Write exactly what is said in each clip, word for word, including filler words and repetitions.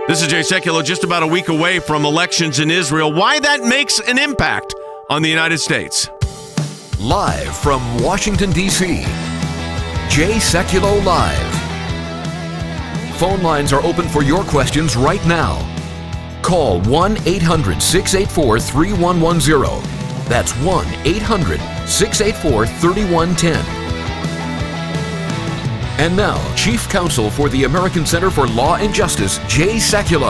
This is Jay Sekulow, just about a week away from elections in Israel. Why that makes an impact on the United States. Live from Washington, D C, Jay Sekulow Live. Phone lines are open for your questions right now. Call one eight hundred six eight four three one one zero. That's one eight hundred six eight four three one one zero. And now, Chief Counsel for the American Center for Law and Justice, Jay Sekulow.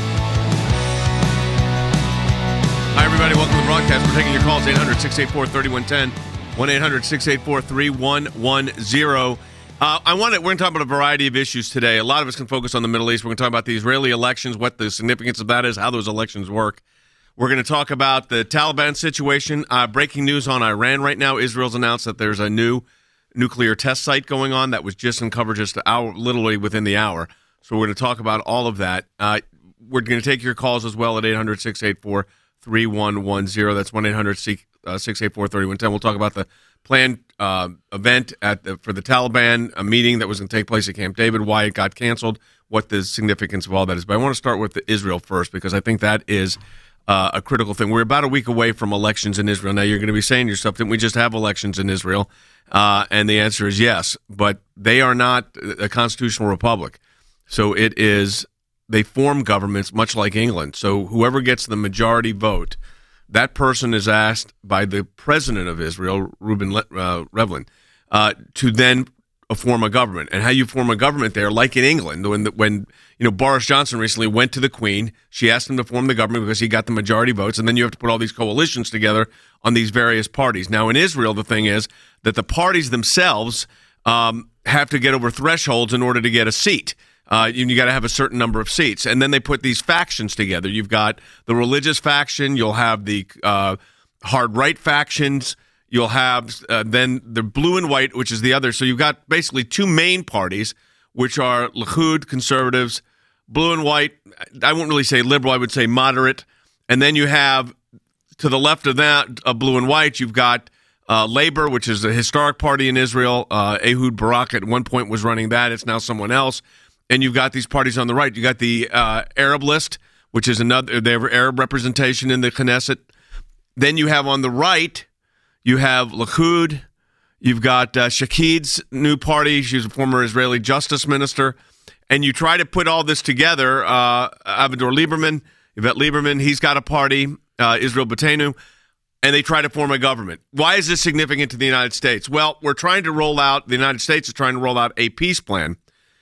Hi, everybody. Welcome to the broadcast. We're taking your calls, eight hundred six eight four three one one zero, one eight hundred six eight four three one one zero. Uh, I want to, we're going to talk about a variety of issues today. A lot of us can focus on the Middle East. We're going to talk about the Israeli elections, what the significance of that is, how those elections work. We're going to talk about the Taliban situation. Uh, breaking news on Iran right now. Israel's announced that there's a new nuclear test site going on that was just in coverage just an hour, literally within the hour. So we're going to talk about all of that. Uh, we're going to take your calls as well at eight hundred six eight four three one one zero. That's one eight hundred six eight four three one one zero. We'll talk about the planned uh, event at the, for the Taliban, a meeting that was going to take place at Camp David, why it got canceled, what the significance of all that is. But I want to start with Israel first because I think that is uh, a critical thing. We're about a week away from elections in Israel. Now, you're going to be saying to yourself, didn't we just have elections in Israel? Uh, and the answer is yes, but they are not a constitutional republic. So it is, they form governments much like England. So whoever gets the majority vote, that person is asked by the president of Israel, Reuven uh, Rivlin, uh, to then form a government. And how you form a government there, like in England, when when you know Boris Johnson recently went to the Queen, she asked him to form the government because he got the majority votes, and then you have to put all these coalitions together on these various parties. Now in Israel, the thing is that the parties themselves um, have to get over thresholds in order to get a seat. Uh, you, you got to have a certain number of seats, and then they put these factions together. You've got the religious faction, you'll have the uh, hard right factions. You'll have uh, then the blue and white, which is the other. So you've got basically two main parties, which are Likud, conservatives, blue and white. I won't really say liberal. I would say moderate. And then you have to the left of that, of blue and white, you've got uh, Labor, which is a historic party in Israel. Uh, Ehud Barak at one point was running that. It's now someone else. And you've got these parties on the right. You got the uh, Arab List, which is another. They have Arab representation in the Knesset. Then you have on the right, you have Likud, you've got uh, Shakid's new party. She's a former Israeli justice minister. And you try to put all this together. Uh, Avigdor Lieberman, Yvette Lieberman, he's got a party, uh, Israel Beitenu, and they try to form a government. Why is this significant to the United States? Well, we're trying to roll out, the United States is trying to roll out a peace plan.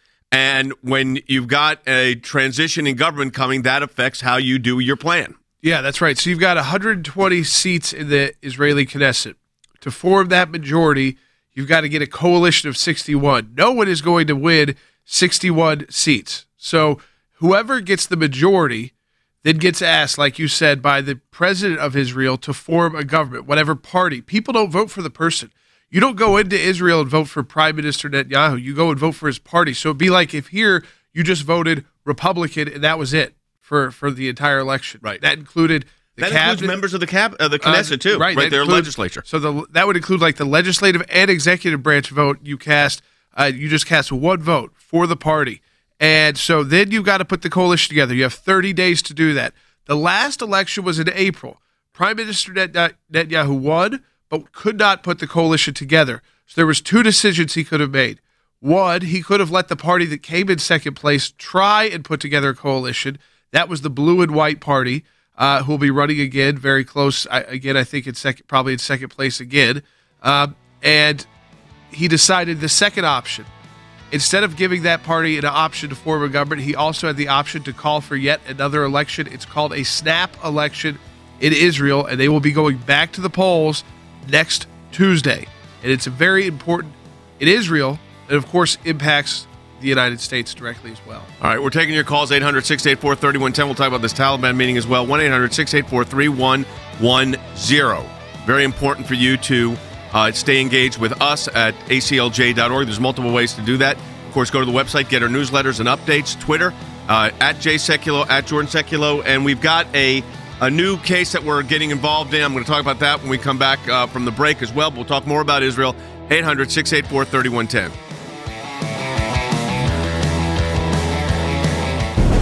And when you've got a transition in government coming, that affects how you do your plan. Yeah, that's right. So you've got one hundred twenty seats in the Israeli Knesset. To form that majority, you've got to get a coalition of sixty-one. No one is going to win sixty-one seats. So whoever gets the majority then gets asked, like you said, by the president of Israel to form a government, whatever party. People don't vote for the person. You don't go into Israel and vote for Prime Minister Netanyahu. You go and vote for his party. So it'd be like if here you just voted Republican and that was it. For, for the entire election. Right. That included the That cabinet, includes members of the cab, uh, the Knesset, uh, too. Right, Right, their include, legislature. So the, that would include like the legislative and executive branch vote you cast. Uh, you just cast one vote for the party. And so then you've got to put the coalition together. You have thirty days to do that. The last election was in April. Prime Minister Net- Netanyahu won, but could not put the coalition together. So there was two decisions he could have made. One, he could have let the party that came in second place try and put together a coalition. That was the blue and white party, uh, who will be running again, very close. I, again, I think in second, probably in second place again. Uh, and he decided the second option. Instead of giving that party an option to form a government, he also had the option to call for yet another election. It's called a snap election in Israel, and they will be going back to the polls next Tuesday. And it's very important in Israel, and of course impacts the United States directly as well. All right, we're taking your calls, eight hundred six eight four three one one zero. We'll talk about this Taliban meeting as well, one eight hundred six eight four three one one zero. Very important for you to uh, stay engaged with us at A C L J dot org. There's multiple ways to do that. Of course, go to the website, get our newsletters and updates, Twitter, uh, at Jay Sekulow, at Jordan Sekulow, and we've got a, a new case that we're getting involved in. I'm going to talk about that when we come back uh, from the break as well. We'll talk more about Israel, eight hundred six eight four three one one zero.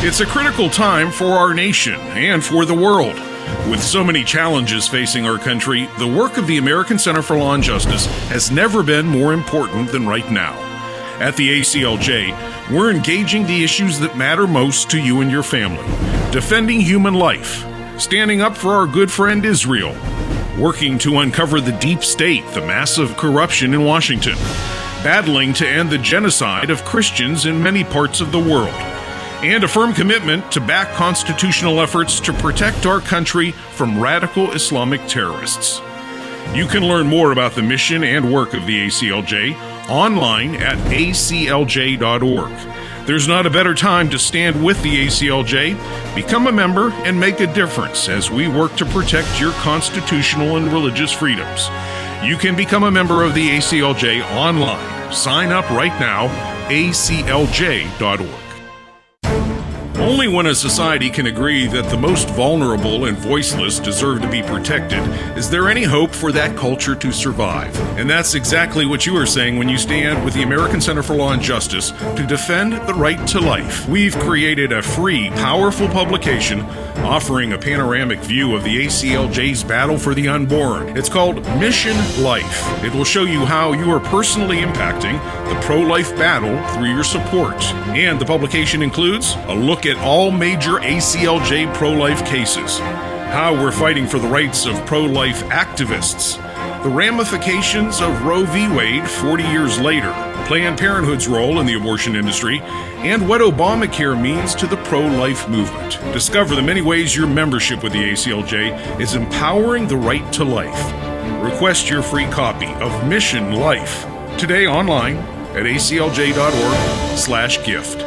It's a critical time for our nation and for the world. With so many challenges facing our country, the work of the American Center for Law and Justice has never been more important than right now. At the A C L J, we're engaging the issues that matter most to you and your family, defending human life, standing up for our good friend Israel, working to uncover the deep state, the massive corruption in Washington, battling to end the genocide of Christians in many parts of the world, and a firm commitment to back constitutional efforts to protect our country from radical Islamic terrorists. You can learn more about the mission and work of the A C L J online at A C L J dot org. There's not a better time to stand with the A C L J. Become a member and make a difference as we work to protect your constitutional and religious freedoms. You can become a member of the A C L J online. Sign up right now, A C L J dot org. Only when a society can agree that the most vulnerable and voiceless deserve to be protected is there any hope for that culture to survive. And that's exactly what you are saying when you stand with the American Center for Law and Justice to defend the right to life. We've created a free, powerful publication offering a panoramic view of the A C L J's battle for the unborn. It's called Mission Life. It will show you how you are personally impacting the pro-life battle through your support. And the publication includes a look at all major A C L J pro-life cases, how we're fighting for the rights of pro-life activists, the ramifications of Roe v. Wade forty years later, Planned Parenthood's role in the abortion industry, and what Obamacare means to the pro-life movement. Discover the many ways your membership with the A C L J is empowering the right to life. Request your free copy of Mission Life today online at A C L J dot org slash gift.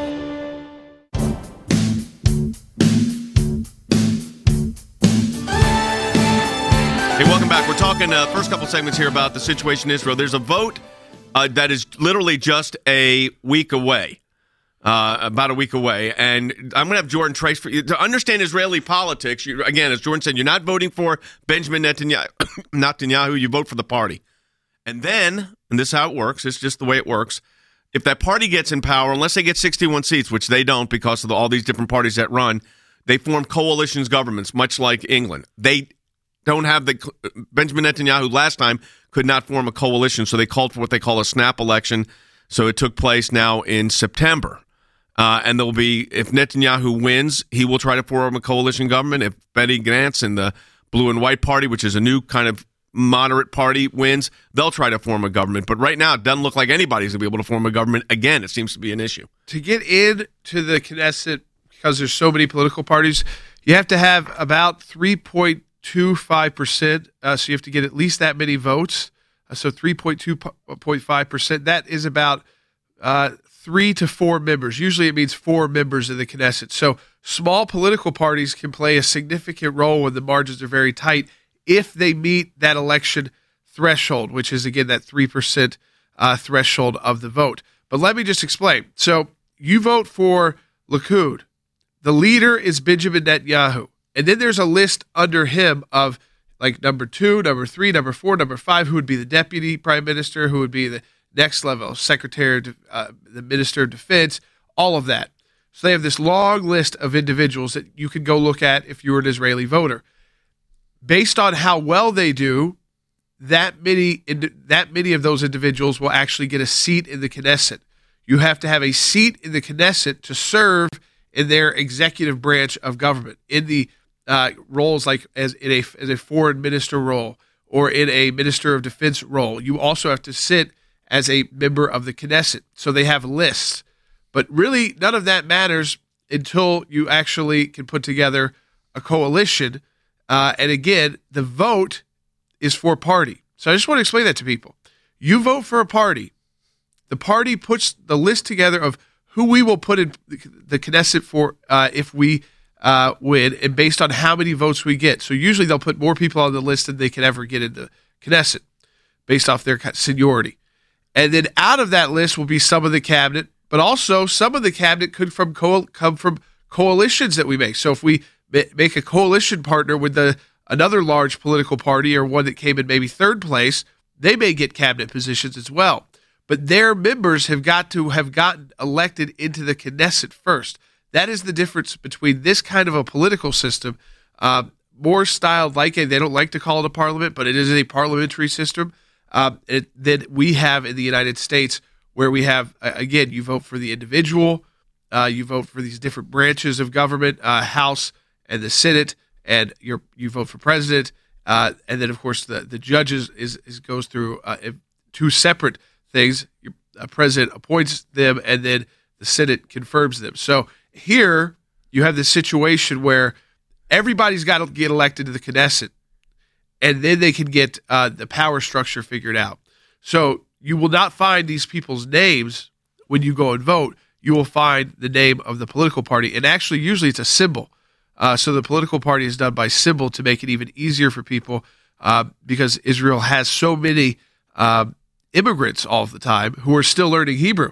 Hey, welcome back. We're talking uh, first couple segments here about the situation in Israel. There's a vote uh, that is literally just a week away, uh, about a week away. And I'm going to have Jordan trace for you. To understand Israeli politics, you, again, as Jordan said, you're not voting for Benjamin Netanyahu, Netanyahu, you vote for the party. And then, and this is how it works, it's just the way it works, if that party gets in power, unless they get sixty-one seats, which they don't because of the, all these different parties that run, they form coalitions governments, much like England. They don't have the Benjamin Netanyahu last time could not form a coalition, so they called for what they call a snap election. So it took place now in September, uh, and there'll be if Netanyahu wins, he will try to form a coalition government. If Benny Gantz and the Blue and White Party, which is a new kind of moderate party, wins, they'll try to form a government. But right now, it doesn't look like anybody's going to be able to form a government again. It seems to be an issue to get into the Knesset because there's so many political parties. You have to have about three point two five percent, uh, so you have to get at least that many votes. Uh, so three point two five percent. That is about uh, three to four members. Usually it means four members of the Knesset. So small political parties can play a significant role when the margins are very tight if they meet that election threshold, which is, again, that three percent uh, threshold of the vote. But let me just explain. So you vote for Likud. The leader is Benjamin Netanyahu. And then there's a list under him of like number two, number three, number four, number five, who would be the deputy prime minister, who would be the next level, secretary, of, uh, the minister of defense, all of that. So they have this long list of individuals that you could go look at if you were an Israeli voter. Based on how well they do, that many that many of those individuals will actually get a seat in the Knesset. You have to have a seat in the Knesset to serve in their executive branch of government, in the Uh, roles like as in a as a foreign minister role or in a minister of defense role. You also have to sit as a member of the Knesset. So they have lists. But really, none of that matters until you actually can put together a coalition. Uh, and again, the vote is for party. So I just want to explain that to people. You vote for a party. The party puts the list together of who we will put in the Knesset for uh, if we Uh, win, and based on how many votes we get. So usually they'll put more people on the list than they can ever get into Knesset based off their seniority. And then out of that list will be some of the cabinet, but also some of the cabinet could from co- come from coalitions that we make. So if we make a coalition partner with the another large political party or one that came in maybe third place, they may get cabinet positions as well. But their members have got to have gotten elected into the Knesset first. That is the difference between this kind of a political system, uh, more styled like a, they don't like to call it a parliament, but it is a parliamentary system uh, it, that we have in the United States, where we have, uh, again, you vote for the individual, uh, you vote for these different branches of government, uh, House and the Senate, and you're, you vote for president, uh, and then, of course, the, the judges is, is goes through uh, two separate things. Your uh, president appoints them, and then the Senate confirms them. So here you have this situation where everybody's got to get elected to the Knesset, and then they can get uh, the power structure figured out. So you will not find these people's names when you go and vote. You will find the name of the political party, and actually usually it's a symbol. Uh, so the political party is done by symbol to make it even easier for people uh, because Israel has so many uh, immigrants all the time who are still learning Hebrew.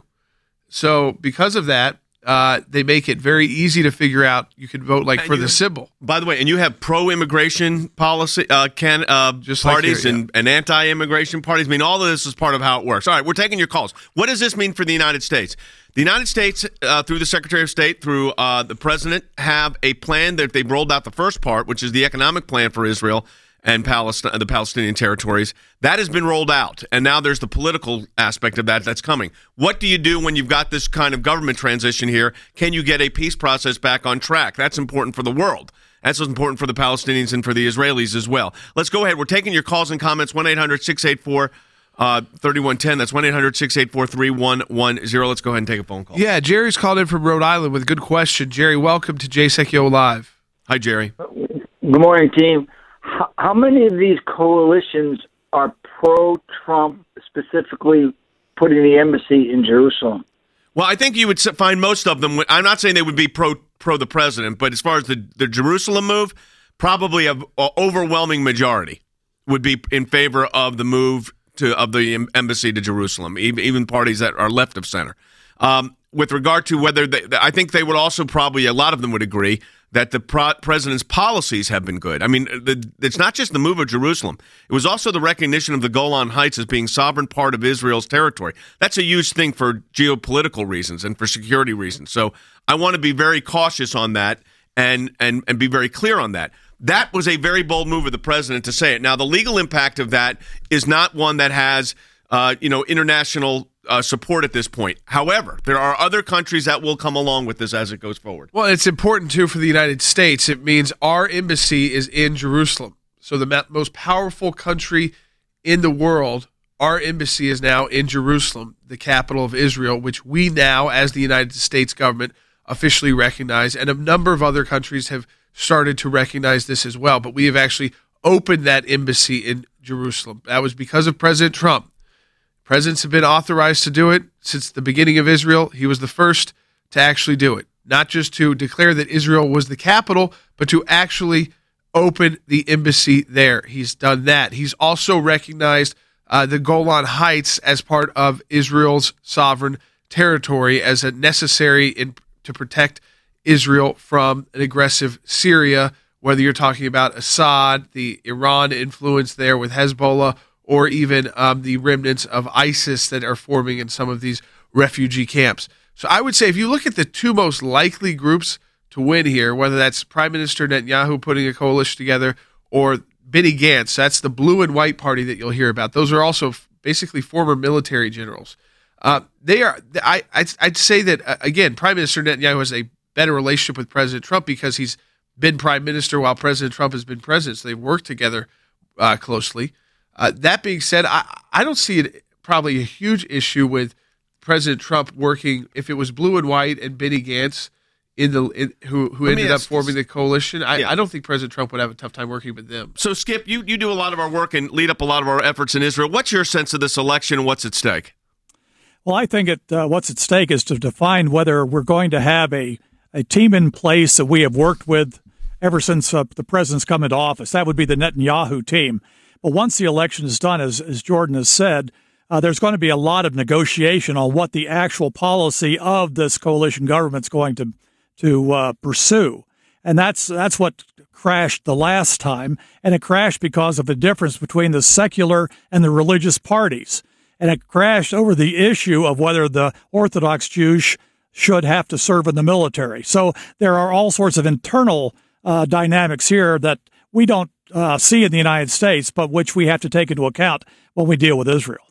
So because of that, Uh, they make it very easy to figure out. You can vote like and for the have, symbol. By the way, and you have pro-immigration policy uh, can uh, Just parties like here, and, yeah. and anti-immigration parties. I mean, all of this is part of how it works. All right, we're taking your calls. What does this mean for the United States? The United States, uh, through the Secretary of State, through uh, the President, have a plan that they've rolled out the first part, which is the economic plan for Israel and Palestine, the Palestinian territories. That has been rolled out, and now there's the political aspect of that that's coming. What do you do when you've got this kind of government transition here? Can you get a peace process back on track? That's important for the world. That's important for the Palestinians and for the Israelis as well. Let's go ahead. We're taking your calls and comments, one eight hundred six eight four thirty-one ten. That's one eight hundred six eight four three one one zero. Let's go ahead and take a phone call. Yeah, Jerry's called in from Rhode Island with a good question. Jerry, welcome to Jay Sekulow Live. Hi, Jerry. Good morning, team. How many of these coalitions are pro-Trump, specifically putting the embassy in Jerusalem? Well, I think you would find most of them. I'm not saying they would be pro pro the president, but as far as the, the Jerusalem move, probably an overwhelming majority would be in favor of the move to of the embassy to Jerusalem, even, even parties that are left of center. Um, with regard to whether they, I think they would also probably, a lot of them would agree that the pro- president's policies have been good. I mean, the, it's not just the move of Jerusalem. It was also the recognition of the Golan Heights as being sovereign part of Israel's territory. That's a huge thing for geopolitical reasons and for security reasons. So I want to be very cautious on that and, and, and be very clear on that. That was a very bold move of the president to say it. Now, the legal impact of that is not one that has, uh, you know, international Uh, support at this point. However, there are other countries that will come along with this as it goes forward. Well, it's important, too, for the United States. It means our embassy is in Jerusalem. So the ma- most powerful country in the world, our embassy is now in Jerusalem, the capital of Israel, which we now, as the United States government, officially recognize. And a number of other countries have started to recognize this as well. But we have actually opened that embassy in Jerusalem. That was because of President Trump. Presidents have been authorized to do it since the beginning of Israel. He was the first to actually do it, not just to declare that Israel was the capital, but to actually open the embassy there. He's done that. He's also recognized uh, the Golan Heights as part of Israel's sovereign territory as a necessary in, to protect Israel from an aggressive Syria, whether you're talking about Assad, the Iran influence there with Hezbollah, or even um, the remnants of ISIS that are forming in some of these refugee camps. So I would say if you look at the two most likely groups to win here, whether that's Prime Minister Netanyahu putting a coalition together or Benny Gantz, that's the blue and white party that you'll hear about. Those are also f- basically former military generals. Uh, they are. I, I'd, I'd say that, uh, again, Prime Minister Netanyahu has a better relationship with President Trump because he's been Prime Minister while President Trump has been president, so they've worked together uh, closely. Uh, that being said, I, I don't see it probably a huge issue with President Trump working if it was blue and white and Benny Gantz in the in, who who ended up forming the coalition. I, yeah. I don't think President Trump would have a tough time working with them. So, Skip, you, you do a lot of our work and lead up a lot of our efforts in Israel. What's your sense of this election and what's at stake? Well, I think it, uh, what's at stake is to define whether we're going to have a, a team in place that we have worked with ever since uh, the president's come into office. That would be the Netanyahu team. But once the election is done, as, as Jordan has said, uh, there's going to be a lot of negotiation on what the actual policy of this coalition government's going to to uh, pursue. And that's that's what crashed the last time. And it crashed because of the difference between the secular and the religious parties. And it crashed over the issue of whether the Orthodox Jews should have to serve in the military. So there are all sorts of internal uh, dynamics here that we don't uh, see in the United States, but which we have to take into account when we deal with Israel.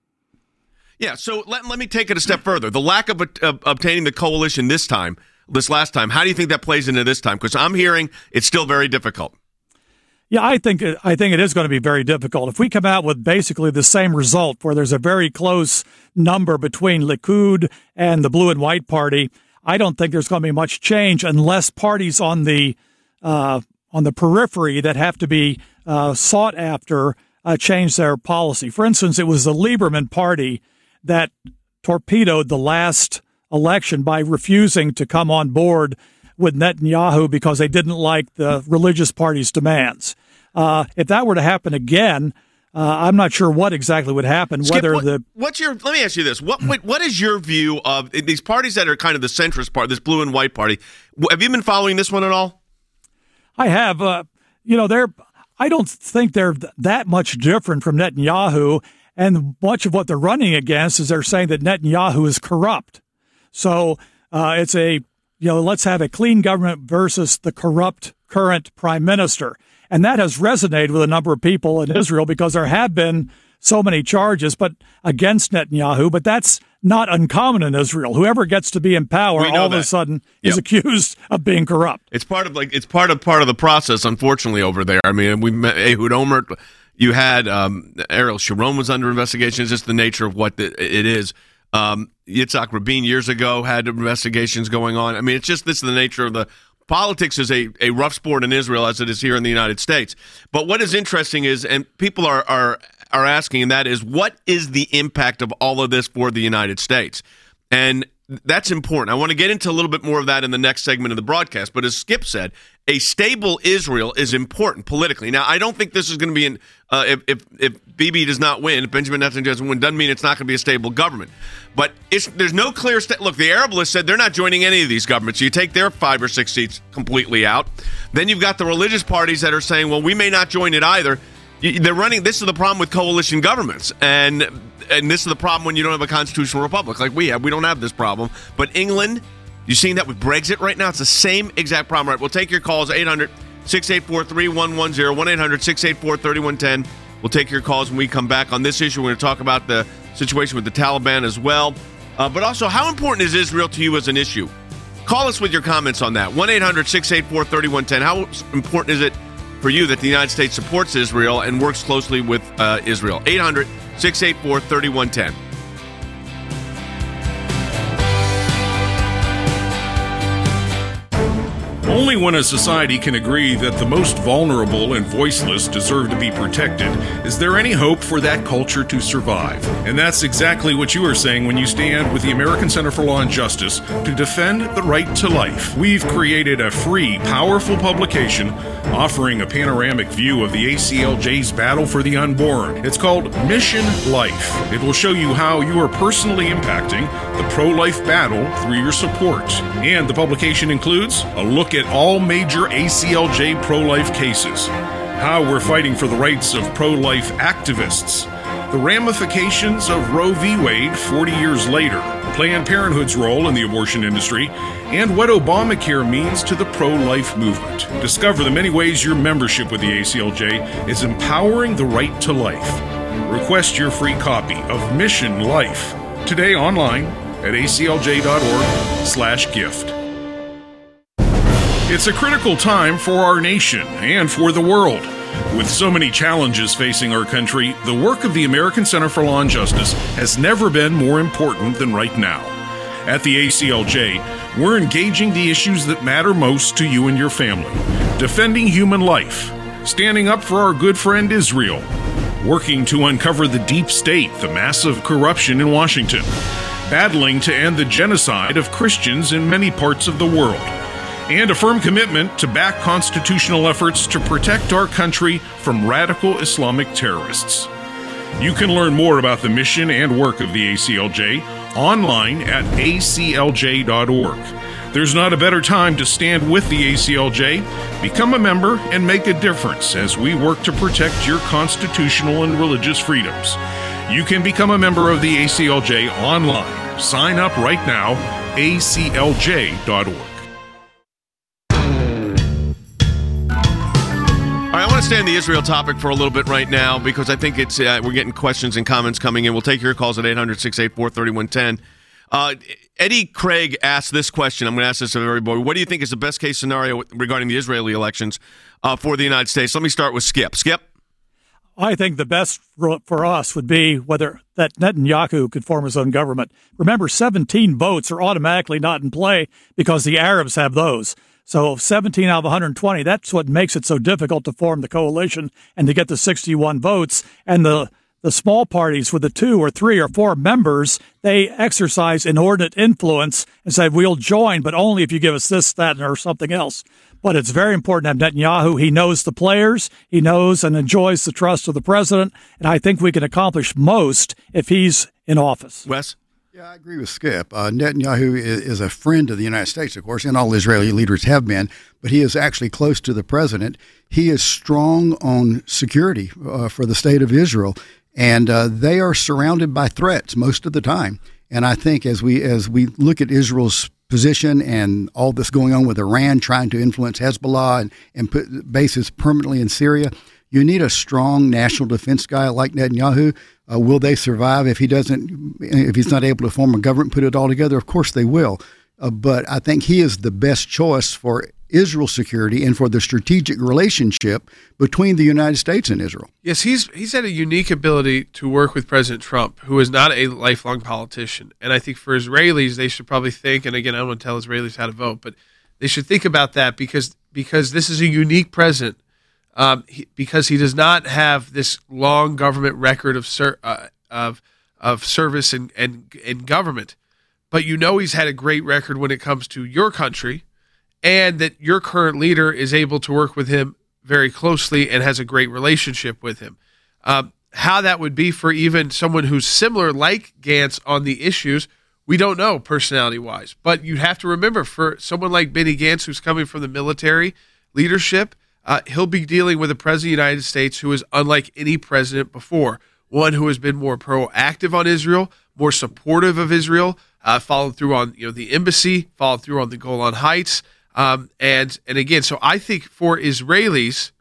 Yeah, so let, let me take it a step further. The lack of, of obtaining the coalition this time, this last time, how do you think that plays into this time? Because I'm hearing it's still very difficult. Yeah, I think it, I think it is going to be very difficult. If we come out with basically the same result, where there's a very close number between Likud and the Blue and White Party, I don't think there's going to be much change unless parties on the uh, on the periphery that have to be uh, sought after uh, change their policy. For instance, it was the Lieberman Party that torpedoed the last election by refusing to come on board with Netanyahu because they didn't like the religious party's demands. Uh, if that were to happen again, uh, I'm not sure what exactly would happen. Skip, whether what, the what's your? Let me ask you this: what, what what is your view of these parties that are kind of the centrist part, this Blue and White Party? Have you been following this one at all? I have. Uh, you know, they're. I don't think they're that much different from Netanyahu. And much of what they're running against is they're saying that Netanyahu is corrupt. So uh, it's a, you know, let's have a clean government versus the corrupt current prime minister. And that has resonated with a number of people in Israel because there have been so many charges but against Netanyahu. But that's not uncommon in Israel. Whoever gets to be in power all that. of a sudden yep. is accused of being corrupt. It's part of like it's part of part of the process, unfortunately, over there. I mean, we met Ehud Olmert. You had um, Ariel Sharon was under investigation. It's just the nature of what the, it is. Um, Yitzhak Rabin years ago had investigations going on. I mean, it's just this is the nature of the politics is a, a rough sport in Israel as it is here in the United States. But what is interesting is, and people are are are asking, and that is, what is the impact of all of this for the United States? And that's important. I want to get into a little bit more of that in the next segment of the broadcast. But as Skip said, a stable Israel is important politically. Now, I don't think this is going to be in uh, if, if if Bibi does not win, if Benjamin Netanyahu doesn't win, doesn't mean it's not going to be a stable government. But it's, there's no clear st- look. The Arab List said they're not joining any of these governments. So you take their five or six seats completely out. Then you've got the religious parties that are saying, well, we may not join it either. They're running. This is the problem with coalition governments, and and this is the problem when you don't have a constitutional republic like we have. We don't have this problem. But England, you're seeing that with Brexit right now. It's the same exact problem. Right. We'll take your calls, eight hundred, six eight four, three one one zero, one eight hundred, six eight four, three one one zero. We'll take your calls when we come back on this issue. We're going to talk about the situation with the Taliban as well. Uh, but also, how important is Israel to you as an issue? Call us with your comments on that. one eight hundred, six eight four, three one one zero. How important is it for you that the United States supports Israel and works closely with uh, Israel? eight hundred, six eight four, three one one zero. Only when a society can agree that the most vulnerable and voiceless deserve to be protected is there any hope for that culture to survive. And that's exactly what you are saying when you stand with the American Center for Law and Justice to defend the right to life. We've created a free, powerful publication offering a panoramic view of the A C L J's battle for the unborn. It's called Mission Life. It will show you how you are personally impacting the pro-life battle through your support. And the publication includes a look at all major A C L J pro-life cases, how we're fighting for the rights of pro-life activists, the ramifications of Roe v. Wade forty years later, Planned Parenthood's role in the abortion industry, and what Obamacare means to the pro-life movement. Discover the many ways your membership with the A C L J is empowering the right to life. Request your free copy of Mission Life today online at A C L J dot org slash gift. It's a critical time for our nation and for the world. With so many challenges facing our country, the work of the American Center for Law and Justice has never been more important than right now. At the A C L J, we're engaging the issues that matter most to you and your family, defending human life, standing up for our good friend Israel, working to uncover the deep state, the massive corruption in Washington, battling to end the genocide of Christians in many parts of the world, and a firm commitment to back constitutional efforts to protect our country from radical Islamic terrorists. You can learn more about the mission and work of the A C L J online at A C L J dot org. There's not a better time to stand with the A C L J. Become a member and make a difference as we work to protect your constitutional and religious freedoms. You can become a member of the A C L J online. Sign up right now, A C L J dot org. All right, I want to stay on the Israel topic for a little bit right now because I think it's uh, we're getting questions and comments coming in. We'll take your calls at eight hundred, six eight four, three one one zero. Uh, Eddie Craig asked this question. I'm going to ask this of everybody. What do you think is the best case scenario regarding the Israeli elections uh, for the United States? Let me start with Skip. Skip? I think the best for us would be whether that Netanyahu could form his own government. Remember, seventeen votes are automatically not in play because the Arabs have those. So seventeen out of one hundred twenty, that's what makes it so difficult to form the coalition and to get the sixty-one votes. And the, the small parties with the two or three or four members, they exercise inordinate influence and say, we'll join, but only if you give us this, that, or something else. But it's very important to have Netanyahu. He knows the players. He knows and enjoys the trust of the president. And I think we can accomplish most if he's in office. Wes? Yeah, I agree with Skip. Uh, Netanyahu is, is a friend of the United States, of course, and all Israeli leaders have been, but he is actually close to the president. He is strong on security uh, for the state of Israel, and uh, they are surrounded by threats most of the time. And I think as we as we look at Israel's position and all this going on with Iran trying to influence Hezbollah and, and put bases permanently in Syria, you need a strong national defense guy like Netanyahu. Uh, will they survive if he doesn't, if he's not able to form a government, put it all together? Of course they will. Uh, but I think he is the best choice for Israel's security and for the strategic relationship between the United States and Israel. Yes, he's he's had a unique ability to work with President Trump, who is not a lifelong politician. And I think for Israelis, they should probably think, and again, I don't want to tell Israelis how to vote, but they should think about that because because this is a unique president. Um, he, because he does not have this long government record of ser- uh, of of service and, and and government, but you know he's had a great record when it comes to your country, and that your current leader is able to work with him very closely and has a great relationship with him. Um, how that would be for even someone who's similar like Gantz on the issues, we don't know personality-wise. But you have to remember, for someone like Benny Gantz, who's coming from the military leadership, Uh, he'll be dealing with a president of the United States who is unlike any president before, one who has been more proactive on Israel, more supportive of Israel, uh, followed through on you know the embassy, followed through on the Golan Heights, um, and and again, so I think for Israelis,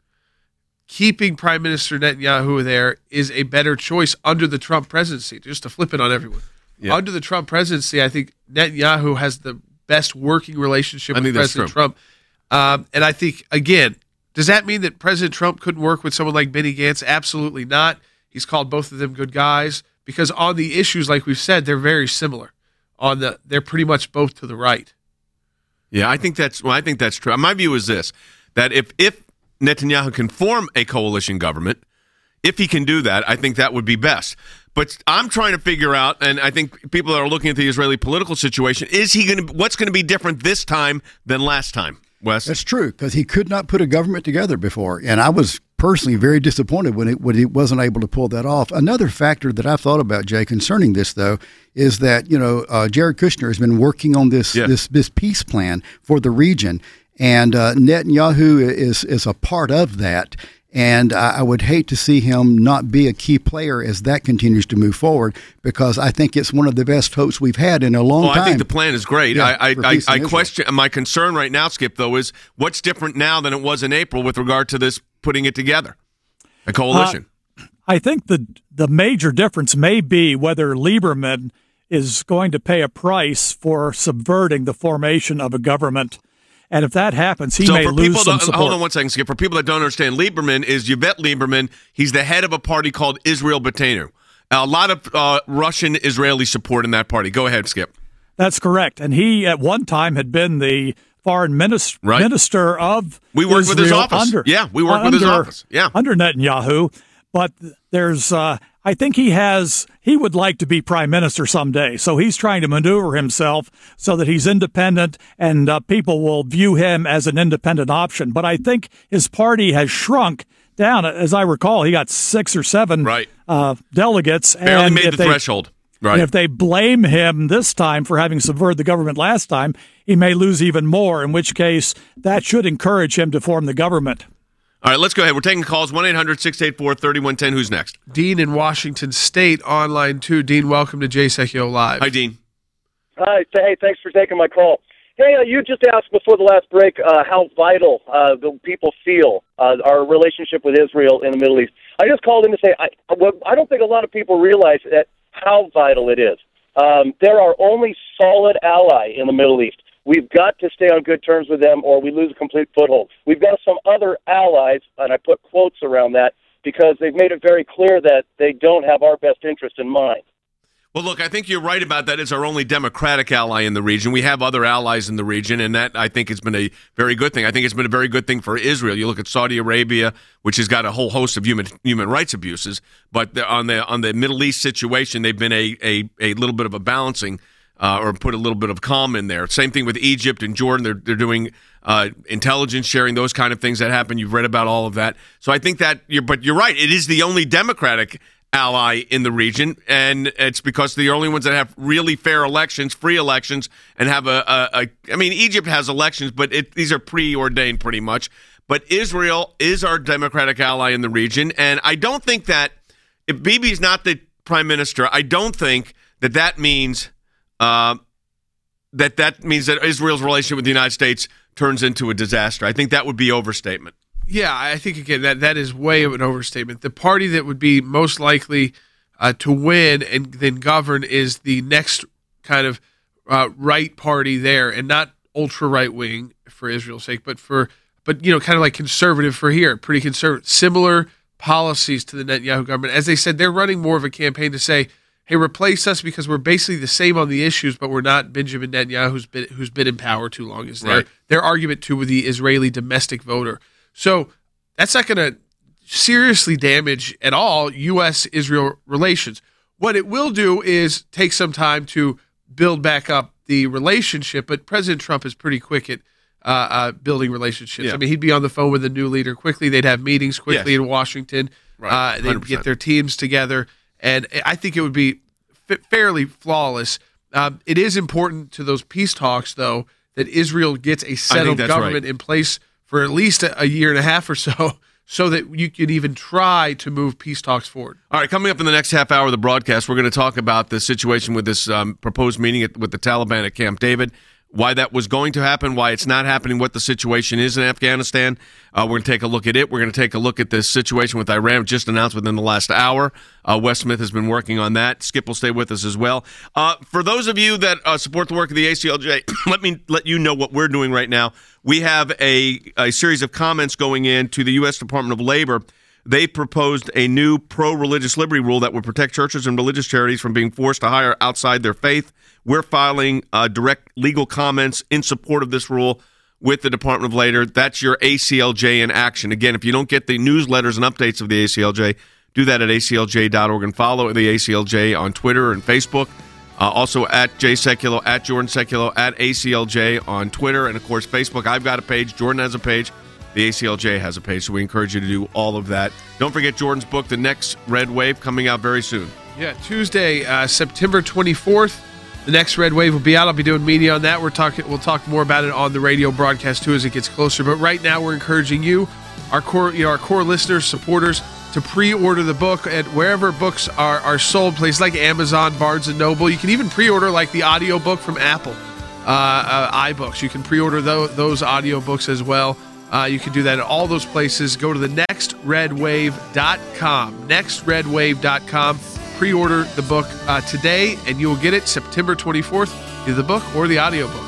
keeping Prime Minister Netanyahu there is a better choice under the Trump presidency. Just to flip it on everyone, yeah. Under the Trump presidency, I think Netanyahu has the best working relationship I with President Trump, um, and I think again. Does that mean that President Trump couldn't work with someone like Benny Gantz? Absolutely not. He's called both of them good guys because on the issues, like we've said, they're very similar. On the, they're pretty much both to the right. Yeah, I think that's well, I think that's true. My view is this: that if if Netanyahu can form a coalition government, if he can do that, I think that would be best. But I'm trying to figure out, and I think people that are looking at the Israeli political situation, is he going to? What's going to be different this time than last time? Wes? That's true, because he could not put a government together before, and I was personally very disappointed when, it, when he wasn't able to pull that off. Another factor that I've thought about, Jay, concerning this, though, is that, you know, uh, Jared Kushner has been working on this, yeah. this this peace plan for the region, and uh, Netanyahu is, is a part of that. And I would hate to see him not be a key player as that continues to move forward, because I think it's one of the best hopes we've had in a long well, time. I think the plan is great. Yeah, I, I, I, I question my concern right now, Skip, though, is what's different now than it was in April with regard to this putting it together, a coalition. Uh, I think the the major difference may be whether Lieberman is going to pay a price for subverting the formation of a government. And if that happens, he so may for lose people some that, support. Hold on one second, Skip. For people that don't understand, Lieberman is Yvette Lieberman. He's the head of a party called Israel Beitenu. A lot of uh, Russian Israeli support in that party. Go ahead, Skip. That's correct. And he, at one time, had been the foreign minister, right. minister of We worked Israel with his office. Under, yeah, we worked under, with his office. Yeah. Under Netanyahu. But there's, uh, I think he has, he would like to be prime minister someday. So he's trying to maneuver himself so that he's independent and uh, people will view him as an independent option. But I think his party has shrunk down. As I recall, he got six or seven right. uh, delegates. Barely and made if the they, threshold. Right. And if they blame him this time for having subverted the government last time, he may lose even more, in which case that should encourage him to form the government. All right, let's go ahead. We're taking calls. one eight hundred six eight four three one one zero. Who's next? Dean in Washington State online too. Dean, welcome to Jay Sekulow Live. Hi, Dean. Hi. Hey, thanks for taking my call. Hey, uh, you just asked before the last break uh, how vital uh, the people feel uh, our relationship with Israel in the Middle East. I just called in to say I, I don't think a lot of people realize that how vital it is. Um, they're our only solid ally in the Middle East. We've got to stay on good terms with them or we lose a complete foothold. We've got some other allies, and I put quotes around that, because they've made it very clear that they don't have our best interest in mind. Well, look, I think you're right about that. It's our only democratic ally in the region. We have other allies in the region, and that, I think, has been a very good thing. I think it's been a very good thing for Israel. You look at Saudi Arabia, which has got a whole host of human human rights abuses, but on the on the Middle East situation, they've been a, a, a little bit of a balancing Uh, or put a little bit of calm in there. Same thing with Egypt and Jordan. They're they're doing uh, intelligence sharing, those kind of things that happen. You've read about all of that. So I think that you're, but you're right. It is the only democratic ally in the region, and it's because they're the only ones that have really fair elections, free elections, and have a. a, a I mean, Egypt has elections, but it, these are preordained pretty much. But Israel is our democratic ally in the region, and I don't think that if Bibi's not the prime minister, I don't think that that means. Uh, that that means that Israel's relationship with the United States turns into a disaster. I think that would be overstatement. Yeah, I think, again, that, that is way of an overstatement. The party that would be most likely uh, to win and then govern is the next kind of uh, right party there, and not ultra-right wing for Israel's sake, but for but you know, kind of like conservative for here, pretty conservative. Similar policies to the Netanyahu government. As they said, they're running more of a campaign to say, hey, replace us because we're basically the same on the issues, but we're not Benjamin Netanyahu, who's been, who's been in power too long, is their, right. their argument too with the Israeli domestic voter. So that's not going to seriously damage at all U S Israel relations. What it will do is take some time to build back up the relationship, but President Trump is pretty quick at uh, uh, building relationships. Yeah. I mean, he'd be on the phone with the new leader quickly. They'd have meetings quickly yes. in Washington. Right. Uh, they'd get their teams together. And I think it would be f- fairly flawless. Um, it is important to those peace talks, though, that Israel gets a settled government right. in place for at least a, a year and a half or so, so that you can even try to move peace talks forward. All right, coming up in the next half hour of the broadcast, we're going to talk about the situation with this um, proposed meeting at, with the Taliban at Camp David, why that was going to happen, why it's not happening, what the situation is in Afghanistan. Uh, we're going to take a look at it. We're going to take a look at this situation with Iran, just announced within the last hour. Uh, Wes Smith has been working on that. Skip will stay with us as well. Uh, for those of you that uh, support the work of the A C L J, let me let you know what we're doing right now. We have a, a series of comments going in to the U S Department of Labor. They proposed a new pro-religious liberty rule that would protect churches and religious charities from being forced to hire outside their faith. We're filing uh, direct legal comments in support of this rule with the Department of Labor. That's your A C L J in action. Again, if you don't get the newsletters and updates of the A C L J, do that at A C L J dot org and follow the A C L J on Twitter and Facebook. Uh, also at Jay Sekulow, at Jordan Sekulow, at A C L J on Twitter. And, of course, Facebook. I've got a page. Jordan has a page. The A C L J has a page, so we encourage you to do all of that. Don't forget Jordan's book, The Next Red Wave, coming out very soon. Yeah, Tuesday, uh, September twenty-fourth. The Next Red Wave will be out. I'll be doing media on that. We're talking. We'll talk more about it on the radio broadcast too as it gets closer. But right now, we're encouraging you, our core, you know, our core listeners, supporters, to pre-order the book at wherever books are are sold. Places like Amazon, Barnes and Noble. You can even pre-order like the audio book from Apple, uh, uh, iBooks. You can pre-order those, those audio books as well. Uh, you can do that at all those places. Go to the next red wave dot com. next red wave dot com. Pre-order the book uh, today, and you will get it September twenty-fourth, either the book or the audiobook.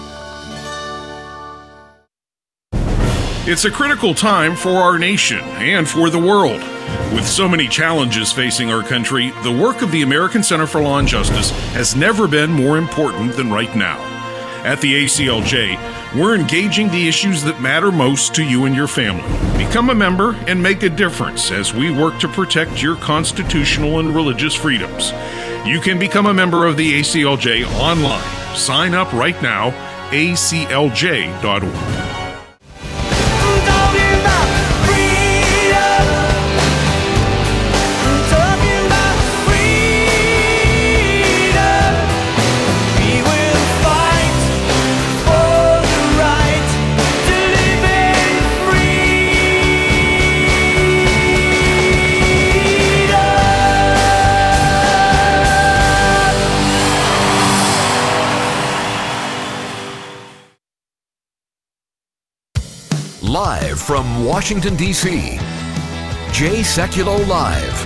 It's a critical time for our nation and for the world. With so many challenges facing our country, the work of the American Center for Law and Justice has never been more important than right now. At the A C L J, we're engaging the issues that matter most to you and your family. Become a member and make a difference as we work to protect your constitutional and religious freedoms. You can become a member of the A C L J online. Sign up right now, A C L J dot org. Live from Washington, D C, Jay Sekulow Live.